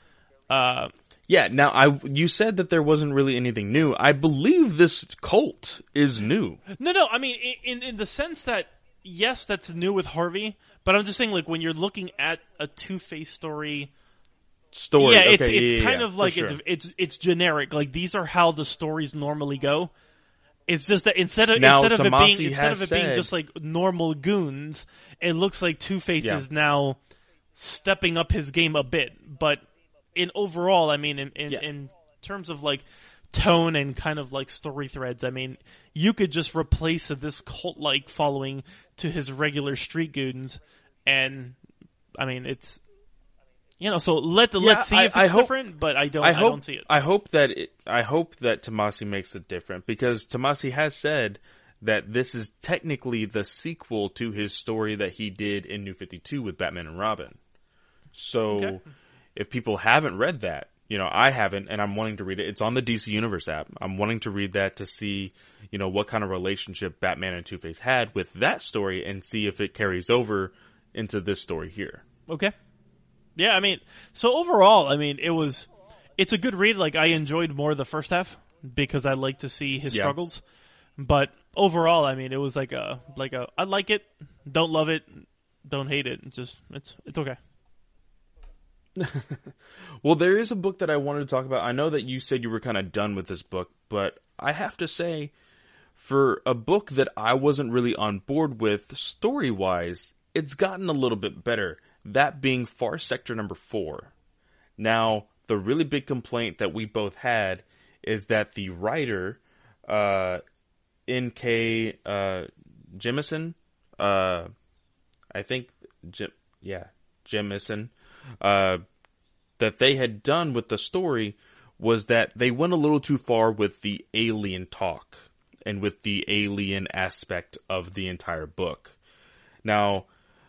Uh, yeah, now I you said that there wasn't really anything new. I believe this cult is new. No, no, I mean, in in the sense that, yes, that's new with Harvey, but I'm just saying, like, when you're looking at a Two-Face story... Story, Yeah, okay, it's, it's yeah, kind yeah, of like, sure. it's, it's it's generic. Like, these are how the stories normally go. It's just that instead of now, instead of it being Tomasi instead of it said, being just like normal goons, it looks like Two-Face yeah. is now stepping up his game a bit. But in overall, I mean, in in, yeah. in terms of like tone and kind of like story threads, I mean, you could just replace this cult-like following to his regular street goons, and I mean, it's you know. So let Yeah, let's see I- if it's I hope- different, but I don't. I I, hope don't see it. I hope that it, I hope that Tomasi makes it different, because Tomasi has said that this is technically the sequel to his story that he did in New fifty-two with Batman and Robin. So Okay. if people haven't read that, you know, I haven't, and I'm wanting to read it. It's on the D C Universe app. I'm wanting to read that to see, you know, what kind of relationship Batman and Two-Face had with that story and see if it carries over into this story here. Okay. Yeah, I mean, so overall, I mean, it was, it's a good read. Like, I enjoyed more the first half because I like to see his yeah. struggles. But overall, I mean, it was like a, like a, I like it, don't love it, don't hate it. It's just, it's, it's okay. Well, there is a book that I wanted to talk about. I know that you said you were kind of done with this book, but I have to say, for a book that I wasn't really on board with story-wise, it's gotten a little bit better. That being Far Sector number four. Now, the really big complaint that we both had is that the writer, uh, N K Uh, Jemisin, uh, I think, Jim, yeah, Jemisin, uh, that they had done with the story was that they went a little too far with the alien talk and with the alien aspect of the entire book. Now,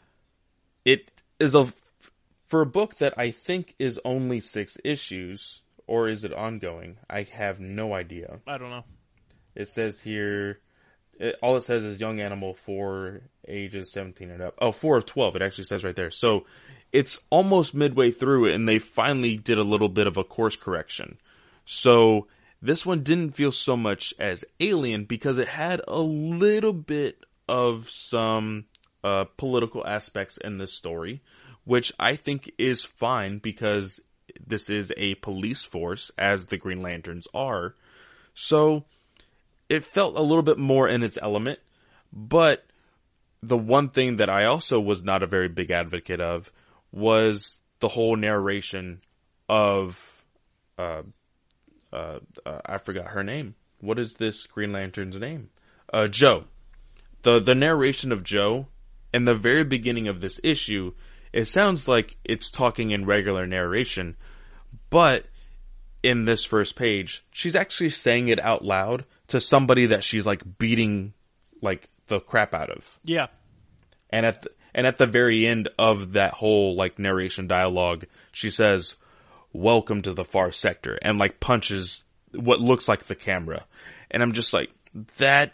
it is a, for a book that I think is only six issues, or is it ongoing? I have no idea. I don't know. It says here, it, all it says is young animal for ages seventeen and up. Oh, four of twelve. It actually says right there. So it's almost midway through it, and they finally did a little bit of a course correction. So this one didn't feel so much as alien because it had a little bit of some uh, political aspects in this story, which I think is fine because this is a police force, as the Green Lanterns are. So it felt a little bit more in its element, but the one thing that I also was not a very big advocate of was the whole narration of, uh, uh, uh, I forgot her name. What is this Green Lantern's name? Uh, Jo. The, the narration of Jo in the very beginning of this issue, it sounds like it's talking in regular narration, but in this first page, she's actually saying it out loud to somebody that she's like beating like the crap out of. Yeah. And at the, and at the very end of that whole like narration dialogue, she says, "Welcome to the Far Sector," and like punches what looks like the camera. And I'm just like, that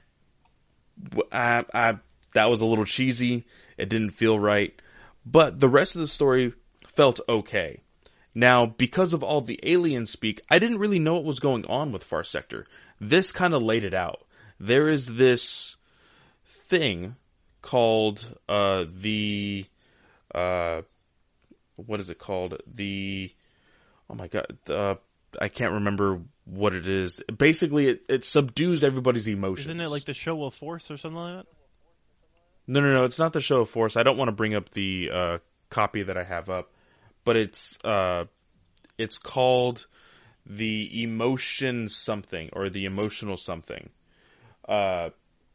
I, I that was a little cheesy. It didn't feel right. But the rest of the story felt okay. Now, because of all the alien speak, I didn't really know what was going on with Far Sector. This kind of laid it out. There is this thing called uh, the uh, what is it called? The oh my god, uh, I can't remember what it is. Basically, it, it subdues everybody's emotions. Isn't it like the show of Force or something like that? No, no, no. It's not the show of Force. I don't want to bring up the uh, copy that I have up, but it's uh, it's called the emotion something or the emotional something. Uh,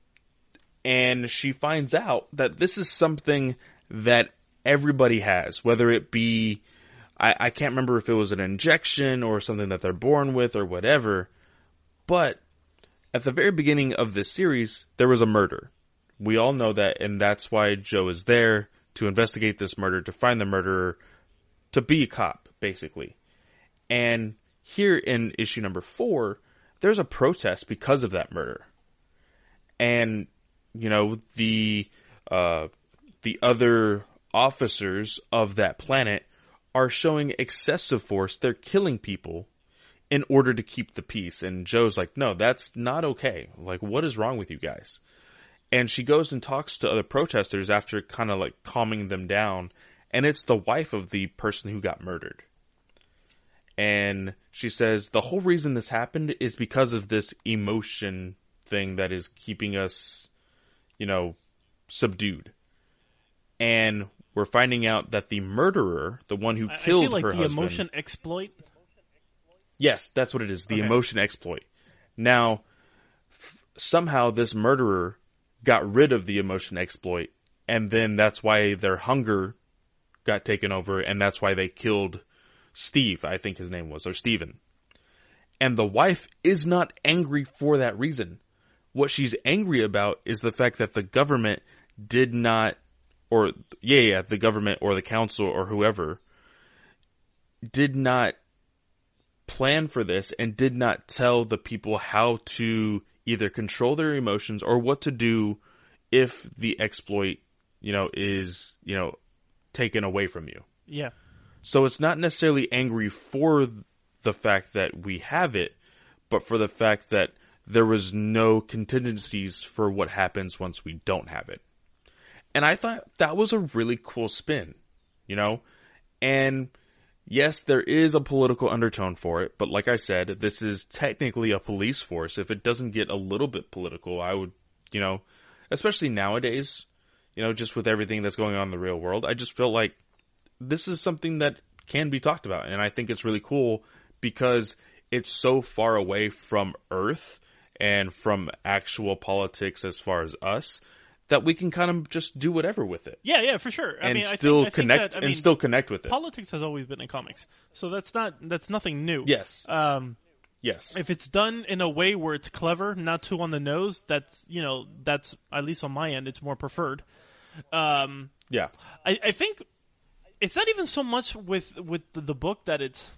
and she finds out that this is something that everybody has, whether it be, I, I can't remember if it was an injection or something that they're born with or whatever, but at the very beginning of this series, there was a murder. We all know that, and that's why Jo is there to investigate this murder, to find the murderer, to be a cop, basically. And here in issue number four, there's a protest because of that murder. And, you know, the uh, the other officers of that planet are showing excessive force. They're killing people in order to keep the peace. And Jo's like, no, that's not okay. Like, what is wrong with you guys? And she goes and talks to other protesters after kind of like calming them down. And it's the wife of the person who got murdered. And she says, the whole reason this happened is because of this emotion thing that is keeping us, you know, subdued. And we're finding out that the murderer, the one who I, killed I feel like her the husband... emotion exploit? Yes, that's what it is. The okay. emotion exploit. Now, f- somehow this murderer got rid of the emotion exploit, and then that's why their hunger got taken over, and that's why they killed Steve, I think his name was, or Steven. And the wife is not angry for that reason. What she's angry about is the fact that the government did not, or, yeah, yeah, the government or the council or whoever, did not plan for this and did not tell the people how to either control their emotions or what to do if the exploit, you know, is, you know, taken away from you. Yeah. So it's not necessarily angry for the fact that we have it, but for the fact that there was no contingencies for what happens once we don't have it. And I thought that was a really cool spin, you know? And yes, there is a political undertone for it, but like I said, this is technically a police force. If it doesn't get a little bit political, I would, you know, especially nowadays, you know, just with everything that's going on in the real world, I just feel like this is something that can be talked about. And I think it's really cool because it's so far away from Earth and from actual politics as far as us that we can kind of just do whatever with it. Yeah, yeah, for sure. I and mean, still I think, I connect think that, I and mean, still connect with it. Politics has always been in comics, so that's not that's nothing new. Yes. Um, yes. If it's done in a way where it's clever, not too on the nose, that's you know that's at least on my end, it's more preferred. Um, yeah. I, I think it's not even so much with with the, the book that it's.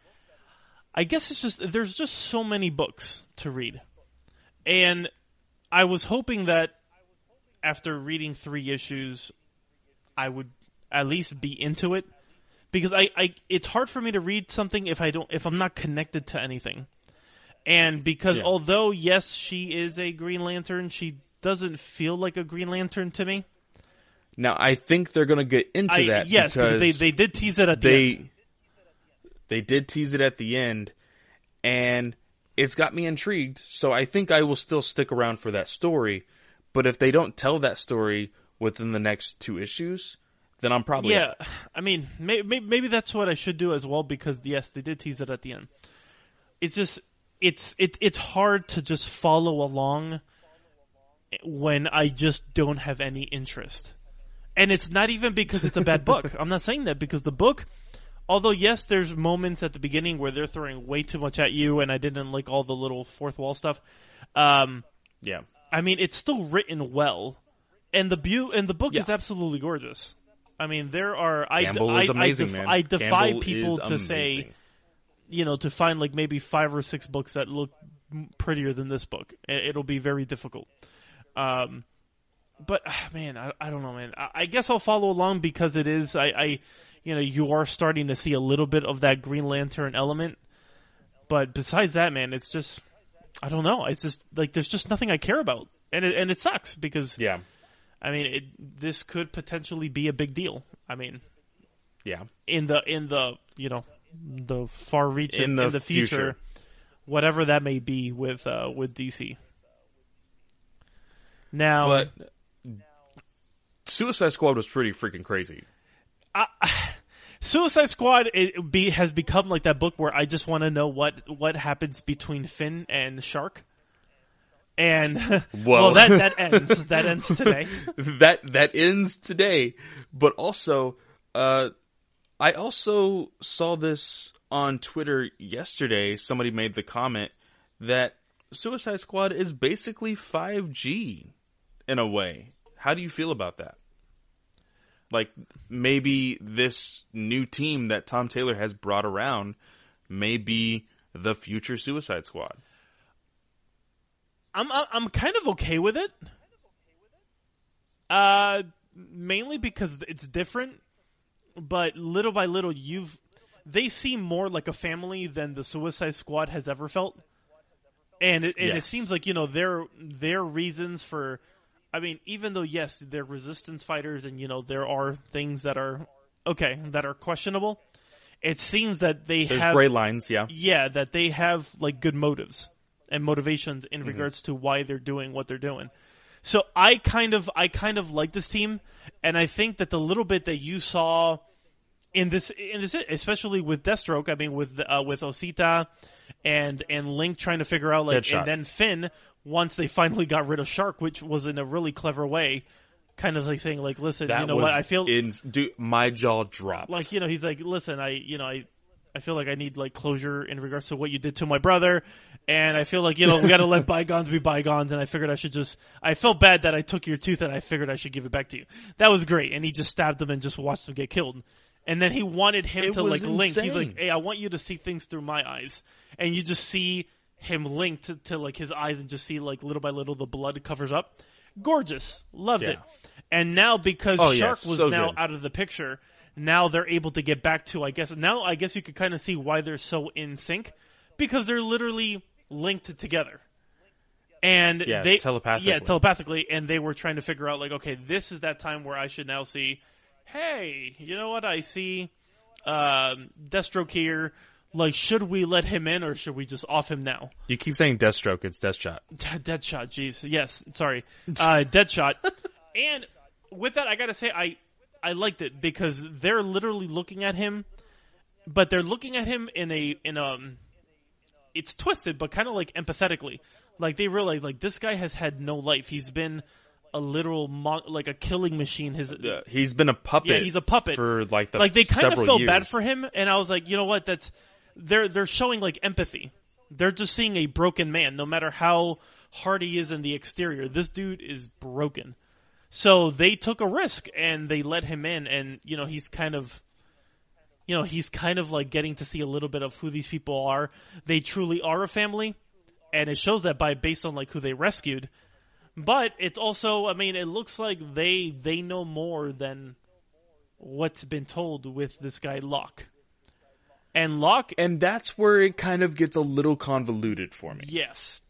I guess it's just there's just so many books to read, and I was hoping that after reading three issues, I would at least be into it, because I, I it's hard for me to read something if I don't if I'm not connected to anything, and because yeah. although yes she is a Green Lantern, she doesn't feel like a Green Lantern to me. Now I think they're going to get into I, that yes, because they they did tease it at the they end. they did tease it at the end, and it's got me intrigued. So I think I will still stick around for that story. But if they don't tell that story within the next two issues, then I'm probably yeah. out. I mean, maybe, maybe that's what I should do as well, because yes, they did tease it at the end. It's just it's it it's hard to just follow along when I just don't have any interest, and it's not even because it's a bad book. I'm not saying that, because the book, although yes, there's moments at the beginning where they're throwing way too much at you, and I didn't like all the little fourth wall stuff. Um, yeah. I mean, it's still written well, and the bu- and the book yeah. is absolutely gorgeous. I mean, there are Campbell I, is I, amazing, I, def- man. I defy Campbell people is to say, amazing. you know, to find like maybe five or six books that look prettier than this book. It'll be very difficult. Um, but man, I, I don't know, man. I, I guess I'll follow along because it is. I, I, you know, you are starting to see a little bit of that Green Lantern element. But besides that, man, it's just. I don't know. It's just like there's just nothing I care about, and it, and it sucks because yeah, I mean it, this could potentially be a big deal. I mean, yeah, in the in the you know the far reach in in the, in the future, future, whatever that may be with uh, with D C. Now, but Suicide Squad was pretty freaking crazy. I, Suicide Squad it be, has become like that book where I just want to know what, what happens between Finn and Shark. And well, well that that ends that ends today. that that ends today. But also, uh, I also saw this on Twitter yesterday. Somebody made the comment that Suicide Squad is basically five G in a way. How do you feel about that? Like, maybe this new team that Tom Taylor has brought around may be the future Suicide Squad. I'm I'm kind of okay with it. Uh, mainly because it's different, but little by little, you've they seem more like a family than the Suicide Squad has ever felt, and it, and yes. it seems like you know their their reasons for. I mean, even though, yes, they're resistance fighters and, you know, there are things that are, okay, that are questionable, it seems that they There's have... gray lines, yeah. Yeah, that they have, like, good motives and motivations in mm-hmm. regards to why they're doing what they're doing. So I kind of, I kind of like this team, and I think that the little bit that you saw in this, in this especially with Deathstroke, I mean, with, uh, with Osita and, and Link trying to figure out, like, Deadshot. and then Finn... Once they finally got rid of Shark, which was in a really clever way, kind of like saying, like, listen, that you know was what, I feel... In, dude, my jaw dropped. Like, you know, he's like, listen, I, you know, I I feel like I need, like, closure in regards to what you did to my brother, and I feel like, you know, we gotta let bygones be bygones, and I figured I should just... I felt bad that I took your tooth, and I figured I should give it back to you. That was great, and he just stabbed him and just watched him get killed. And then he wanted him It to was like link. He's insane. like, "Hey, I want you to see things through my eyes," and you just see him linked to, to like his eyes, and just see like little by little the blood covers up. Gorgeous, loved Yeah. it. And now because Oh, yeah, Shark was so now good. out of the picture, now they're able to get back to. I guess now I guess you could kind of see why they're so in sync, because they're literally linked together. And Yeah, they telepathically. yeah, telepathically, and they were trying to figure out like, okay, this is that time where I should now see, hey, you know what? I see um, Deathstroke here. Like, should we let him in, or should we just off him now? You keep saying Deathstroke, it's Deathshot. Deadshot, jeez, yes, sorry, uh, Deadshot. And with that, I gotta say, I I liked it because they're literally looking at him, but they're looking at him in a in um, it's twisted, but kind of like empathetically. Like they realize, like this guy has had no life. He's been a literal mon- like a killing machine. His Uh, he's been a puppet. yeah, he's a puppet for like the like they kind of several felt years. bad for him, and I was like, you know what? That's they're they're showing like empathy. They're just seeing a broken man, no matter how hard he is in the exterior. This dude is broken. So they took a risk and they let him in, and you know he's kind of, you know he's kind of like getting to see a little bit of who these people are. They truly are a family, and it shows that by based on like who they rescued. But it's also, I mean, it looks like they they know more than what's been told with this guy Locke. And Locke, And that's where it kind of gets a little convoluted for me. yes,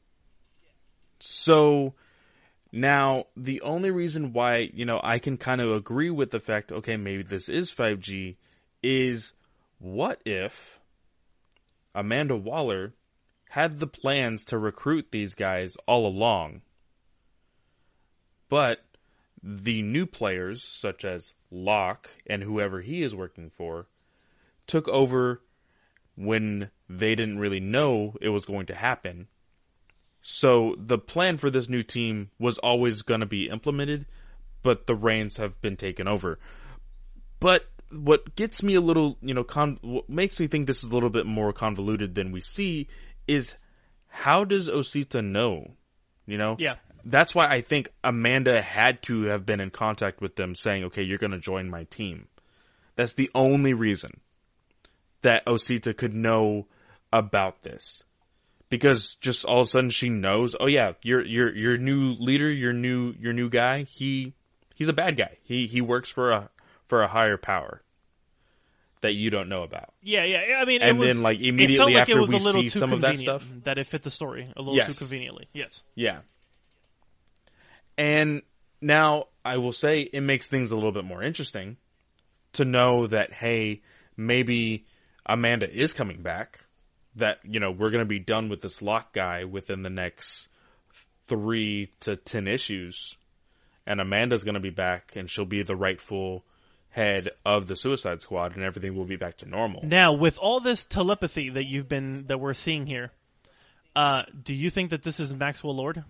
So now the only reason why, you know, I can kind of agree with the fact, okay, maybe this is five G, is what if Amanda Waller had the plans to recruit these guys all along, but the new players, such as Locke and whoever he is working for, took over when they didn't really know it was going to happen. So the plan for this new team was always going to be implemented, but the reins have been taken over. But what gets me a little, you know, con- what makes me think this is a little bit more convoluted than we see is how does Osita know? You know? yeah, That's why I think Amanda had to have been in contact with them saying, okay, you're going to join my team. That's the only reason that Osita could know about this. Because just all of a sudden she knows, oh yeah, your your your new leader, your new your new guy, he he's a bad guy. He he works for a for a higher power that you don't know about. yeah, yeah. I mean, And it was, then, like, it felt immediately like after it was we a little see too some of that convenient stuff. that it fit the story a little Yes. too conveniently. Yes, Yeah. And now I will say it makes things a little bit more interesting to know that, hey, maybe Amanda is coming back. That, you know, we're going to be done with this Locke guy within the next three to ten issues. And Amanda's going to be back, and she'll be the rightful head of the Suicide Squad, and everything will be back to normal. Now, with all this telepathy that you've been that we're seeing here, uh, do you think that this is Maxwell Lord?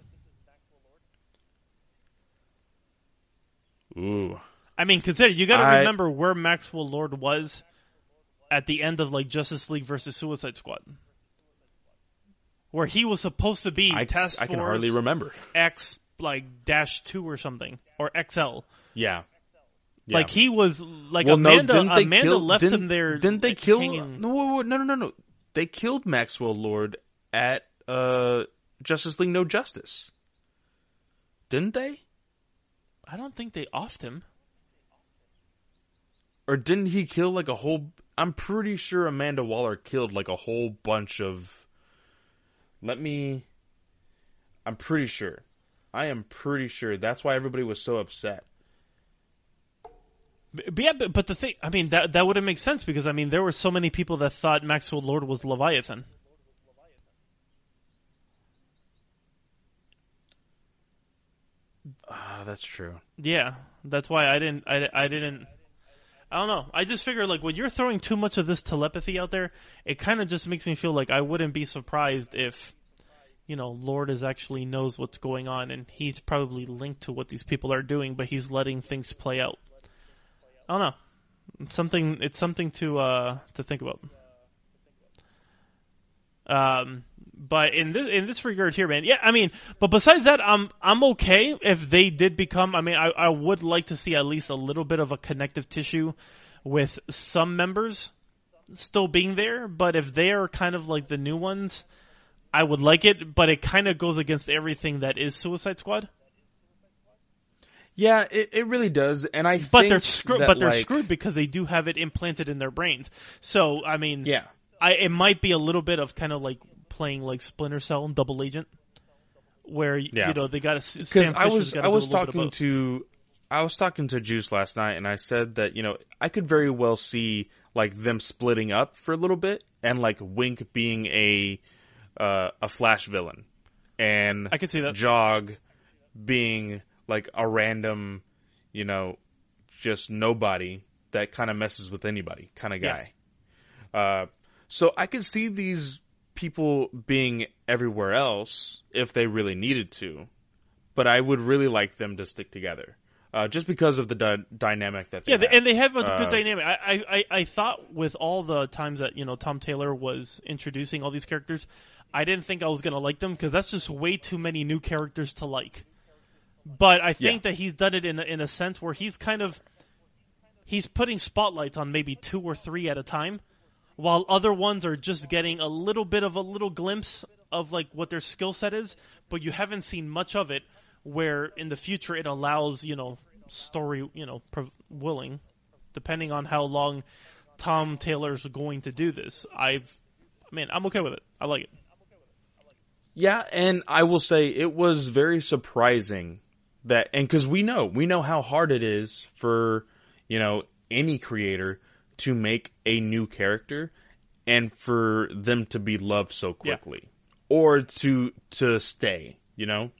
Ooh. I mean, consider you got to I- remember where Maxwell Lord was at the end of like Justice League versus Suicide Squad, where he was supposed to be I, Task I can Force hardly remember. X like dash two or something or X L. Yeah. Yeah. Like he was like Well, no, Amanda. didn't they Amanda kill- left didn't- him there. Didn't they like, kill? hanging- No, wait, wait, no, no, no, no. They killed Maxwell Lord at uh, Justice League No Justice. Didn't they? I don't think they offed him. Or didn't he kill like a whole? I'm pretty sure Amanda Waller killed like a whole bunch of. Let me. I'm pretty sure. I am pretty sure. That's why everybody was so upset. But yeah, but, but the thing, I mean, that that wouldn't make sense because I mean, there were so many people that thought Maxwell Lord was Leviathan. Ah, that's true. Yeah, that's why I didn't. I, I didn't. I don't know. I just figure like when you're throwing too much of this telepathy out there, it kind of just makes me feel like I wouldn't be surprised if, you know, Lord is actually knows what's going on and he's probably linked to what these people are doing, but he's letting things play out. I don't know. It's something. It's something to uh, to think about. Um, but in this in this regard here, man, yeah, I mean, but besides that, I'm I'm okay if they did become. I mean, I I would like to see at least a little bit of a connective tissue with some members still being there, but if they are kind of like the new ones, I would like it, but it kind of goes against everything that is Suicide Squad. Yeah, it, it really does, and I but think they're screw- that, but they're like, screwed because they do have it implanted in their brains. So I mean, yeah, I it might be a little bit of kind of like playing like Splinter Cell and Double Agent, where yeah. you know they got to because I was I was talking to I was talking to Juice last night, and I said that you know I could very well see like them splitting up for a little bit, and like Wink being a uh, a Flash villain, and I could see that. Jog being like a random, you know, just nobody that kind of messes with anybody kind of guy. Yeah. Uh, so I could see these people being everywhere else if they really needed to, but I would really like them to stick together. Uh, just because of the di- dynamic that they yeah, have. and they have a uh, good dynamic. I, I, I thought with all the times that you know Tom Taylor was introducing all these characters, I didn't think I was going to like them because that's just way too many new characters to like. But I think yeah. that he's done it in a, in a sense where he's kind of he's putting spotlights on maybe two or three at a time, while other ones are just getting a little bit of a little glimpse of like what their skill set is, but you haven't seen much of it. Where in the future it allows you know story you know pro- willing, depending on how long Tom Taylor's going to do this. I've, I mean, I'm okay with it. I like it. Yeah, and I will say it was very surprising that, and because we know, we know how hard it is for, you know, any creator to make a new character and for them to be loved so quickly. Yeah. Or to to stay, you know?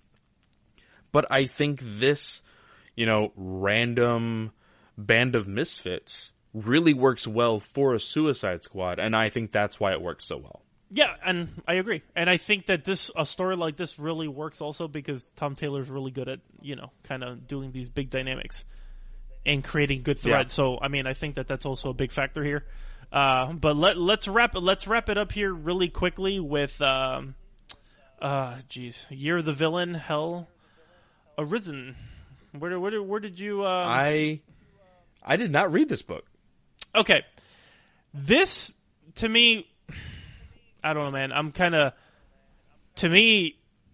But I think this, you know, random band of misfits really works well for a Suicide Squad, and I think that's why it works so well. Yeah, and I agree. And I think that this a story like this really works also because Tom Taylor's really good at, you know, kind of doing these big dynamics and creating good threads. Yeah. So, I mean, I think that that's also a big factor here. Uh, but let, let's wrap let's wrap it up here really quickly with, um, uh, geez, Year of the Villain, Hell Arisen. Where where where did you? Um... I I did not read this book. Okay, this to me. I don't know, man. I'm kind of, to me,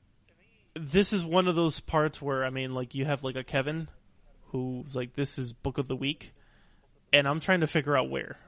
this is one of those parts where, I mean, like, you have, like, a Kevin who's like, this is book of the week, and I'm trying to figure out where.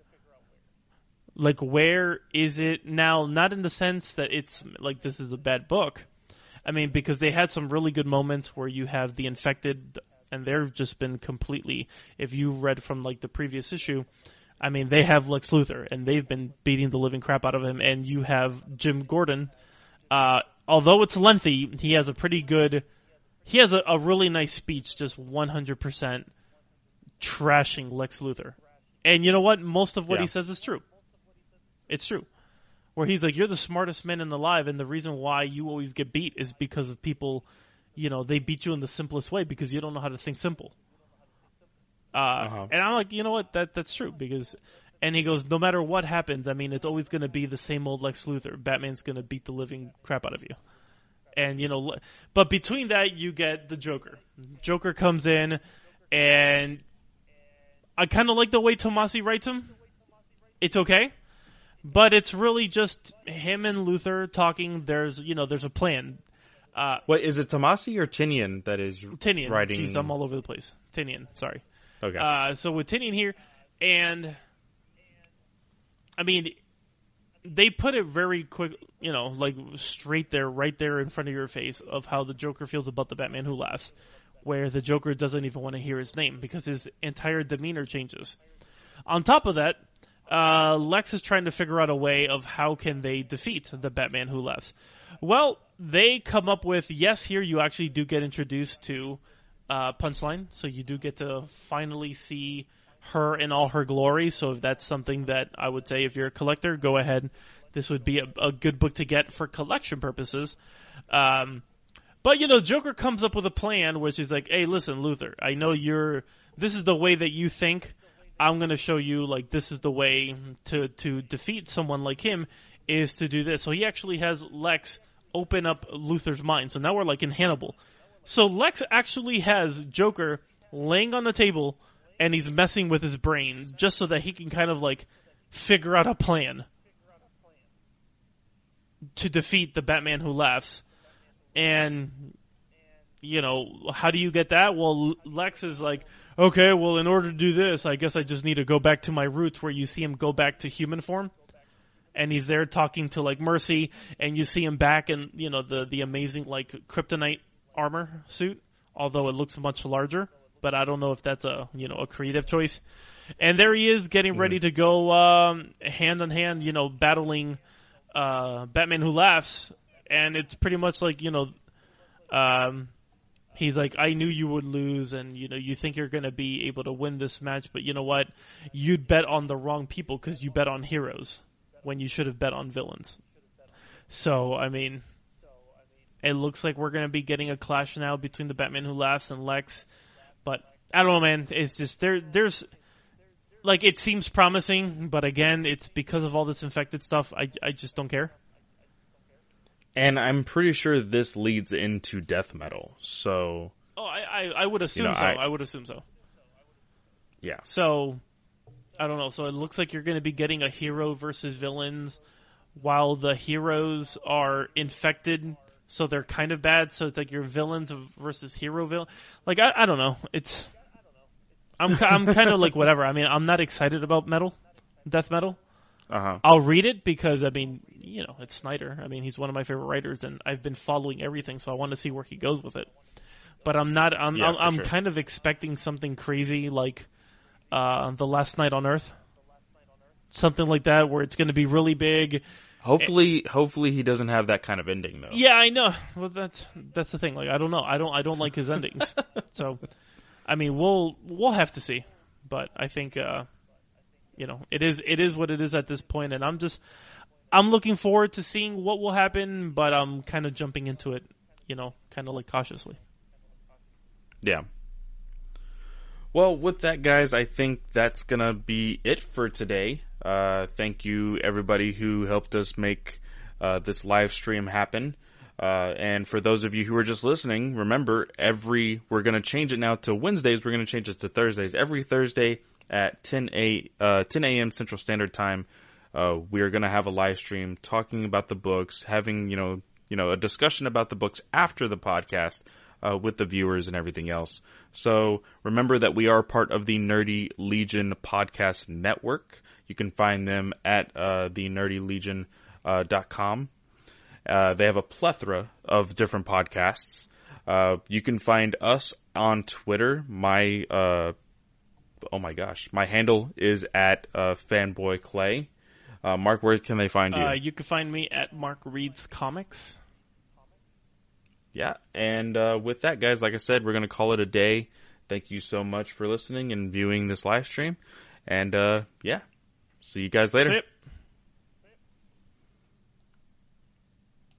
Like, where is it now? Not in the sense that it's, like, this is a bad book. I mean, because they had some really good moments where you have the Infected, and they've just been completely, if you read from, like, the previous issue, I mean, they have Lex Luthor, and they've been beating the living crap out of him. And you have Jim Gordon. Uh, although it's lengthy, he has a pretty good... He has a, a really nice speech, just one hundred percent trashing Lex Luthor. And you know what? Most of what yeah. he says is true. It's true. Where he's like, you're the smartest man alive, and the reason why you always get beat is because of people, you know, they beat you in the simplest way because you don't know how to think simple. Uh, uh-huh. And I'm like, you know what? That that's true because, and he goes, no matter what happens, I mean, it's always going to be the same old Lex Luthor. Batman's going to beat the living crap out of you, and you know, but between that, you get the Joker. Joker comes in, and I kind of like the way Tomasi writes him. It's okay, but it's really just him and Luthor talking. There's, you know, there's a plan. Uh, what is it, Tomasi or Tinian that is Tinian. writing? Jeez, I'm all over the place. Tinian, sorry. Okay. Uh, so with Tinian here, and I mean, they put it very quick, you know, like straight there, right there in front of your face of how the Joker feels about the Batman Who Laughs, where the Joker doesn't even want to hear his name because his entire demeanor changes. On top of that, uh, Lex is trying to figure out a way of how can they defeat the Batman Who Laughs. Well, they come up with, yes, here you actually do get introduced to Uh, Punchline, so you do get to finally see her in all her glory. So if that's something that I would say, if you're a collector, go ahead. This would be a, a good book to get for collection purposes. Um, but you know, Joker comes up with a plan, which is like, hey, listen, Luthor, I know you're. This is the way that you think. I'm going to show you, like, this is the way to to defeat someone like him is to do this. So he actually has Lex open up Luthor's mind. So now we're like in Hannibal. So Lex actually has Joker laying on the table and he's messing with his brain just so that he can kind of like figure out a plan to defeat the Batman Who Laughs. And, you know, how do you get that? Well, Lex is like, okay, well, in order to do this, I guess I just need to go back to my roots, where you see him go back to human form. And he's there talking to, like, Mercy, and you see him back in, you know, the, the amazing, like, kryptonite armor suit, although it looks much larger. But I don't know if that's a, you know, a creative choice. And there he is getting mm-hmm. ready to go um, hand in hand, you know, battling uh, Batman Who Laughs. And it's pretty much like, you know, um, he's like, I knew you would lose, and, you know, you think you're going to be able to win this match, but you know what? You'd bet on the wrong people because you bet on heroes when you should have bet on villains. So, I mean, it looks like we're going to be getting a clash now between the Batman Who Laughs and Lex. But I don't know, man. It's just there. There's like it seems promising, but again, it's because of all this infected stuff. I I just don't care. And I'm pretty sure this leads into death metal. So oh, I I, I would assume you know, so. I, I would assume so. Yeah. So I don't know. So it looks like you're going to be getting a hero versus villains, while the heroes are infected. So they're kind of bad. So it's like your villains versus hero villain. Like I, I don't know. It's I'm I'm kind of like whatever. I mean, I'm not excited about metal, death metal. Uh-huh. I'll read it because I mean, you know, it's Snyder. I mean, he's one of my favorite writers, and I've been following everything, so I want to see where he goes with it. But I'm not. I'm yeah, I'm, I'm sure. kind of expecting something crazy like uh, The Last Night on Earth, something like that, where it's going to be really big. Hopefully, hopefully he doesn't have that kind of ending, though. Yeah, I know. Well, that's that's the thing. Like, I don't know. I don't. I don't like his endings. So, I mean, we'll we'll have to see. But I think, uh, you know, it is it is what it is at this point, and I'm just I'm looking forward to seeing what will happen. But I'm kind of jumping into it, you know, kind of like cautiously. Yeah. Well, with that, guys, I think that's gonna be it for today. Uh, thank you, everybody who helped us make uh, this live stream happen. Uh, and for those of you who are just listening, remember, every we're going to change it now to Wednesdays. We're going to change it to Thursdays. Every Thursday at ten a.m. Central Standard Time, uh, we are going to have a live stream talking about the books, having you know you know a discussion about the books after the podcast. Uh, with the viewers and everything else. So remember that we are part of the Nerdy Legion podcast network. You can find them at uh, the nerdy legion dot com. Uh, they have a plethora of different podcasts. Uh, you can find us on Twitter. My uh, oh my gosh, my handle is at uh, Fanboy Clay. Uh, Mark, where can they find you? Uh, you can find me at Mark Reads Comics. Yeah, and uh, with that, guys, like I said, we're going to call it a day. Thank you so much for listening and viewing this live stream. And, uh, yeah, see you guys later.